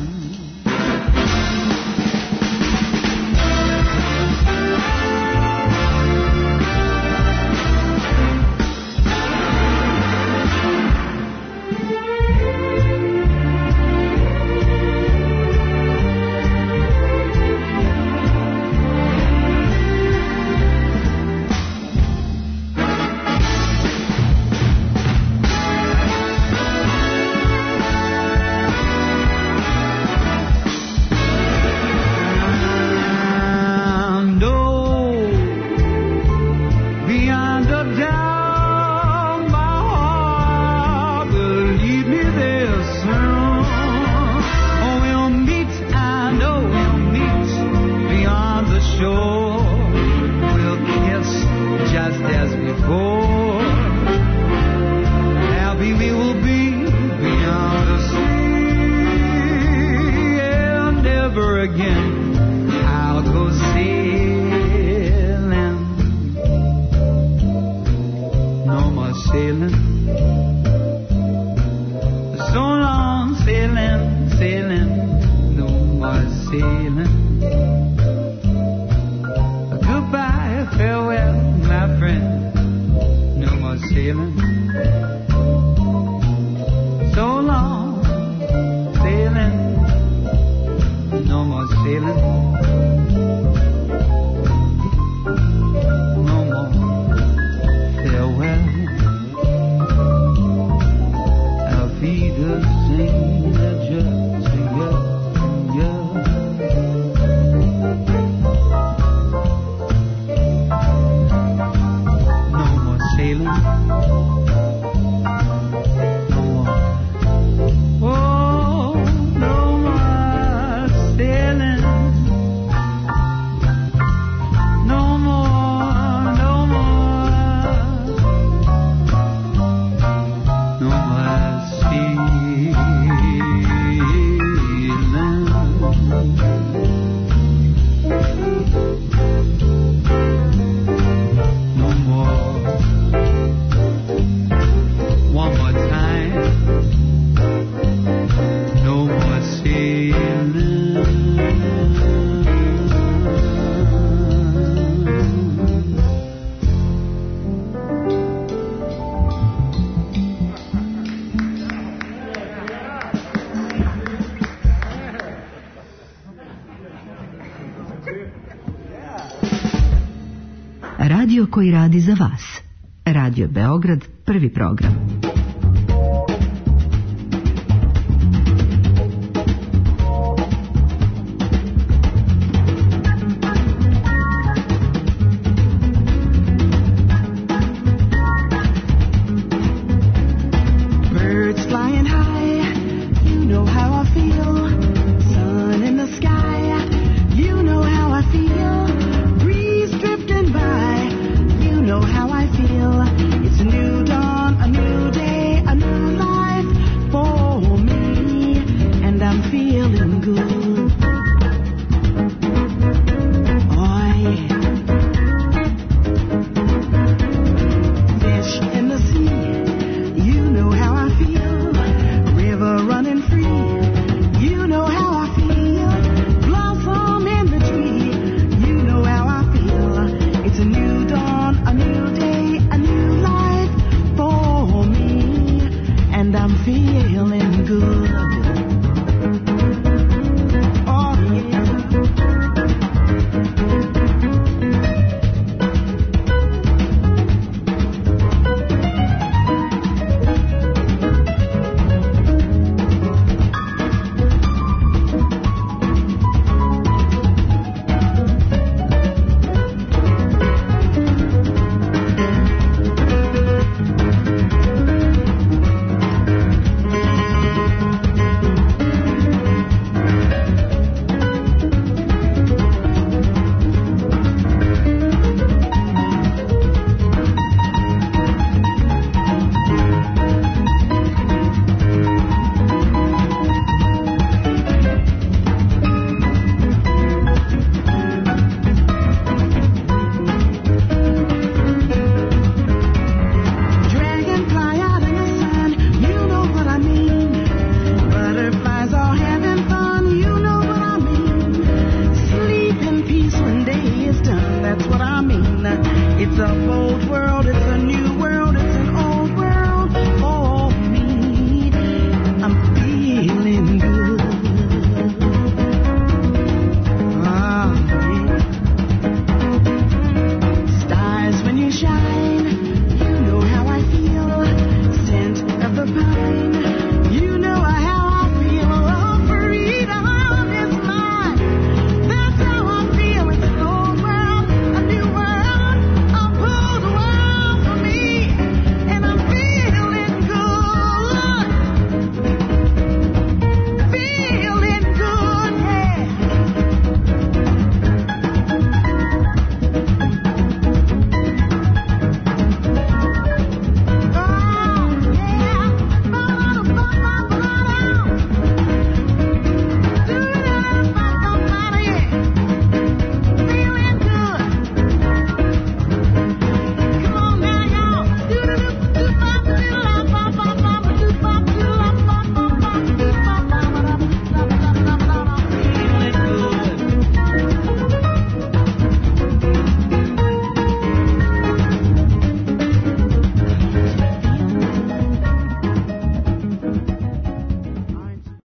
K: Radio koji radi za vas. Radio Beograd, prvi program.
A: crier.